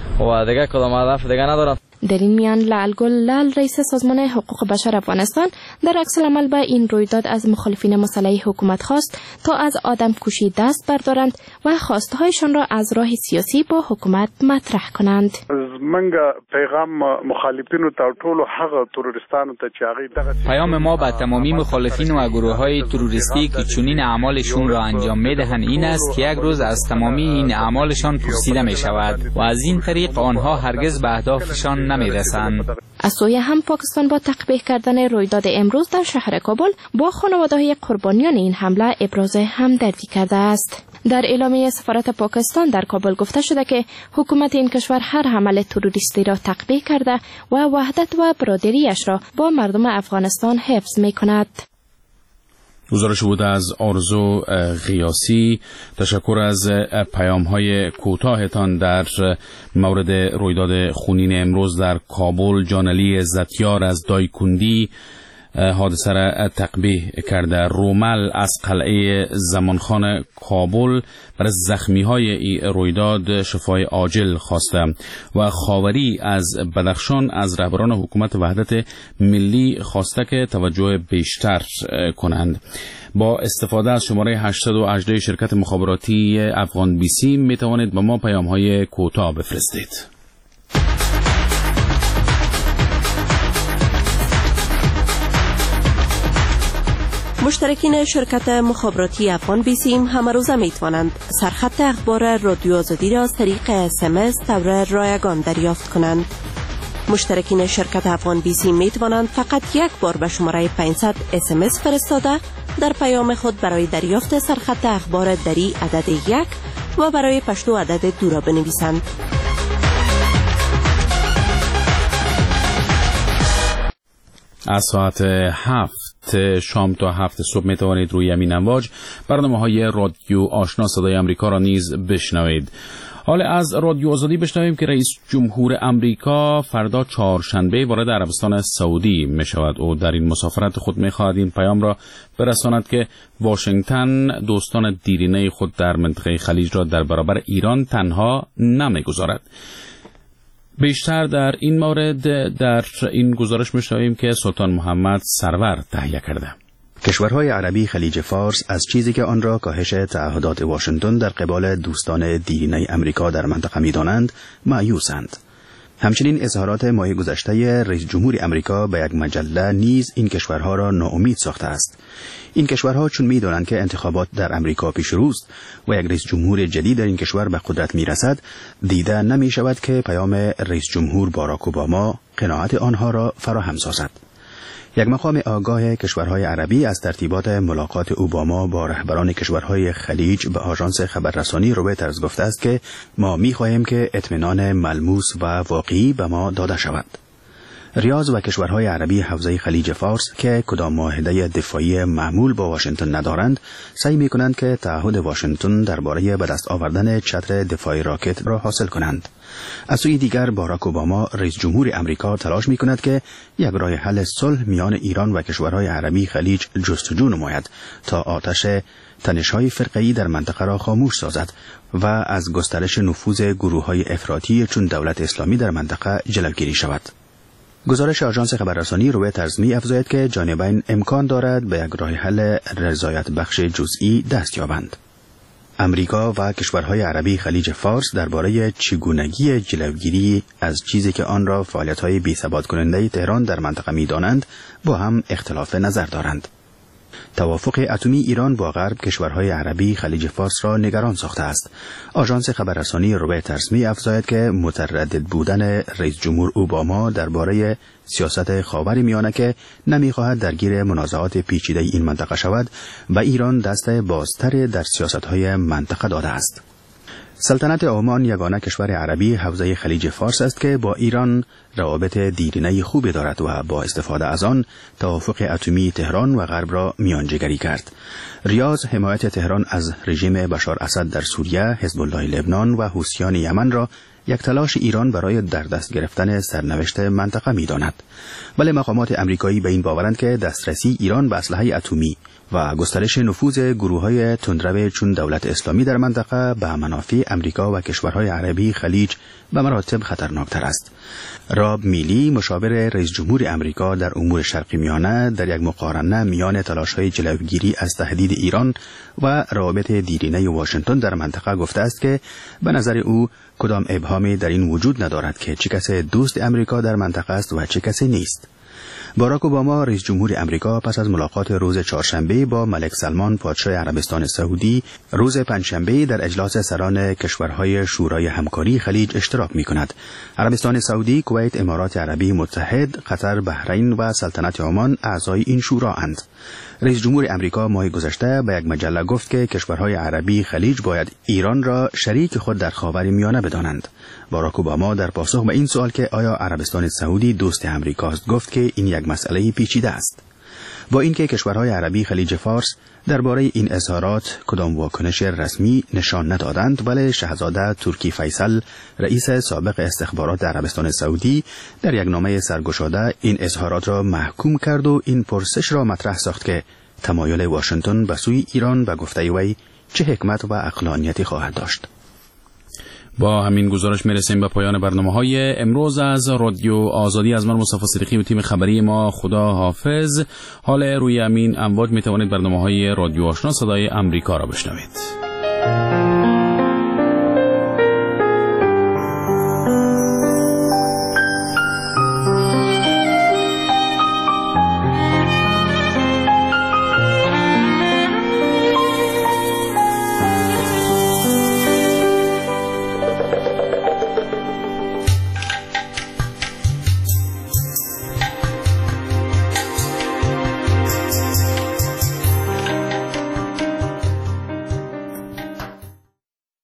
و دیگه کدام هدف دیگه ندارن.
در این میان لعل گل لعل رئیس سازمان حقوق بشر افغانستان در عکس‌العمل به این رویداد از مخالفین مسلح حکومت خواست تا از آدم کشی دست بردارند و خواستهایشان را از راه سیاسی با حکومت مطرح کنند.
منګه پیغام مخالفینو ته ټولو هغه تروریستانو ته چې هغه دغه
پیام ما به تمامی مخالفین و گروه‌های تروریستی که چنین اعمالشون را انجام میدهند این است که یک روز از تمامی این اعمالشان پرسیده می شود و از این طریق آنها هرگز به اهدافشان نمیرسند.
از سوی هم پاکستان با تقبیح کردن رویداد امروز در شهر کابل با خانواده‌های قربانیان این حمله ابراز همدردی کرده است. در اعلامیه سفارت پاکستان در کابل گفته شده که حکومت این کشور هر حمله تروریستی را تقبیح کرده و وحدت و برادریش را با مردم افغانستان حفظ می کند.
گزارش بود از آرزو غیاسی. تشکر از پیام‌های کوتاهتان در مورد رویداد خونین امروز در کابل. جانعلی عزتیار از دایکندی حادثه را تقبیح کرده. رومل از قلعه زمانخان کابل برای زخمی‌های این رویداد شفای عاجل خواسته و خاوری از بدخشان از رهبران حکومت وحدت ملی خواسته که توجه بیشتر کنند. با استفاده از شماره 818 شرکت مخابراتی افغان بی سی می توانید به ما پیام‌های کوتاه بفرستید.
مشترکین شرکت مخابراتی افغان بی سی همه روزه می توانند سرخط اخبار رادیو آزادی را از طریق SMS طور رایگان دریافت کنند. مشترکین شرکت افغان بی سی می توانند فقط یک بار به شماره 500 SMS فرستاده در پیام خود برای دریافت سرخط اخبار دری عدد 1 و برای پشتو عدد 2 را بنویسند.
از ساعت 7 شام تا 7 صبح می توانید روی همین امواج برنامه‌های رادیو آشنا صدای امریکا را نیز بشنوید. حالا از رادیو آزادی بشنویم که رئیس جمهور امریکا فردا چهارشنبه وارد عربستان سعودی می شود و در این مسافرت خود می خواهد این پیام را برساند که واشنگتن دوستان دیرینه خود در منطقه خلیج را در برابر ایران تنها نمی گذارد. بیشتر در این مورد در این گزارش می‌شنویم که سلطان محمد سرور تهیه کرده.
کشورهای عربی خلیج فارس از چیزی که آن را کاهش تعهدات واشنگتن در قبال دوستان دیرینه امریکا در منطقه می‌دانند مایوسند. همچنین اظهارات ماه گذشته رئیس جمهور امریکا به یک مجله نیز این کشورها را ناامید ساخته است. این کشورها چون می‌دانند که انتخابات در امریکا پیش روست و یک رئیس جمهور جدید در این کشور به قدرت می‌رسد، دیده نمی‌شود که پیام رئیس جمهور باراک اوباما قناعت آنها را فراهم سازد. یک مقام آگاه کشورهای عربی از ترتیبات ملاقات اوباما با رهبران کشورهای خلیج به آژانس خبررسانی رویترز گفته است که ما می‌خواهیم که اطمینان ملموس و واقعی به ما داده شود. ریاض و کشورهای عربی حوزه خلیج فارس که کدام معاهده دفاعی معمول با واشنگتن ندارند، سعی می‌کنند که تعهد واشنگتن درباره به دست آوردن چتر دفاعی راکت را حاصل کنند. از سوی دیگر باراک اوباما رئیس جمهور امریکا تلاش می‌کند که یک راه حل صلح میان ایران و کشورهای عربی خلیج جستجو نماید تا آتش تنش‌های فرقه‌ای در منطقه را خاموش سازد و از گسترش نفوذ گروه‌های افراطی چون دولت اسلامی در منطقه جلوگیری شود. گزارش آژانس خبررسانی رویترز می‌افزاید که جانبین امکان دارد به یک راه حل رضایت بخش جزئی دست یابند. امریکا و کشورهای عربی خلیج فارس درباره چگونگی جلوگیری از چیزی که آن را فعالیت‌های بی‌ثبات کننده تهران در منطقه می‌دانند با هم اختلاف نظر دارند. توافق اتمی ایران با غرب کشورهای عربی خلیج فارس را نگران ساخته است. آژانس خبررسانی رویترز می‌افزاید که متردد بودن رئیس جمهور اوباما درباره سیاست خاورمیانه که نمی‌خواهد درگیر منازعات پیچیده این منطقه شود و ایران دست بازتر در سیاست‌های منطقه داده است. سلطنت عمان یگانه کشور عربی حوزه خلیج فارس است که با ایران روابط دیرینه خوبی دارد و با استفاده از آن توافق اتمی تهران و غرب را میانجیگری کرد. ریاض حمایت تهران از رژیم بشار اسد در سوریه، حزب الله لبنان و حوثیان یمن را یک تلاش ایران برای در دست گرفتن سرنوشت منطقه می‌داند. ولی مقامات امریکایی به این باورند که دسترسی ایران به اسلحه اتمی و گسترش نفوذ گروه‌های تندرو چون دولت اسلامی در منطقه به منافع امریکا و کشورهای عربی خلیج به مراتب خطرناکتر است. راب میلی مشاور رئیس جمهور امریکا در امور شرق میانه در یک مقارنه میان تلاش‌های جلوگیری از تهدید ایران و روابط دیرینه واشنگتن در منطقه گفته است که به نظر او کدام ابهامی در این وجود ندارد که چه کسی دوست امریکا در منطقه است و چه کسی نیست. باراک اوباما رئیس جمهور امریکا پس از ملاقات روز چهارشنبه با ملک سلمان پادشاه عربستان سعودی روز پنجشنبه در اجلاس سران کشورهای شورای همکاری خلیج اشتراک می‌کند. عربستان سعودی، کویت، امارات عربی متحد، قطر، بحرین و سلطنت عمان اعضای این شورا اند. رئیس جمهور امریکا ماه گذشته به یک مجله گفت که کشورهای عربی خلیج باید ایران را شریک خود در خاورمیانه بدانند. باراک اوباما در پاسخ به این سوال که آیا عربستان سعودی دوست امریکاست گفت که این یک مسئله پیچیده است. با اینکه کشورهای عربی خلیج فارس درباره این اظهارات کدام واکنش رسمی نشان ندادند، ولی شاهزاده ترکی فیصل رئیس سابق استخبارات عربستان سعودی در یک نامه سرگشاده این اظهارات را محکوم کرد و این پرسش را مطرح ساخت که تمایل واشنگتن به سوی ایران به گفته وی چه حکمت و عقلانیتی خواهد داشت.
با همین گزارش میرسیم به پایان برنامه‌های امروز از رادیو آزادی. از من مصطفی صدیقی و تیم خبری ما خدا حافظ. حال روی همین امواج میتوانید برنامه‌های رادیو آشنا صدای امریکا را بشنوید.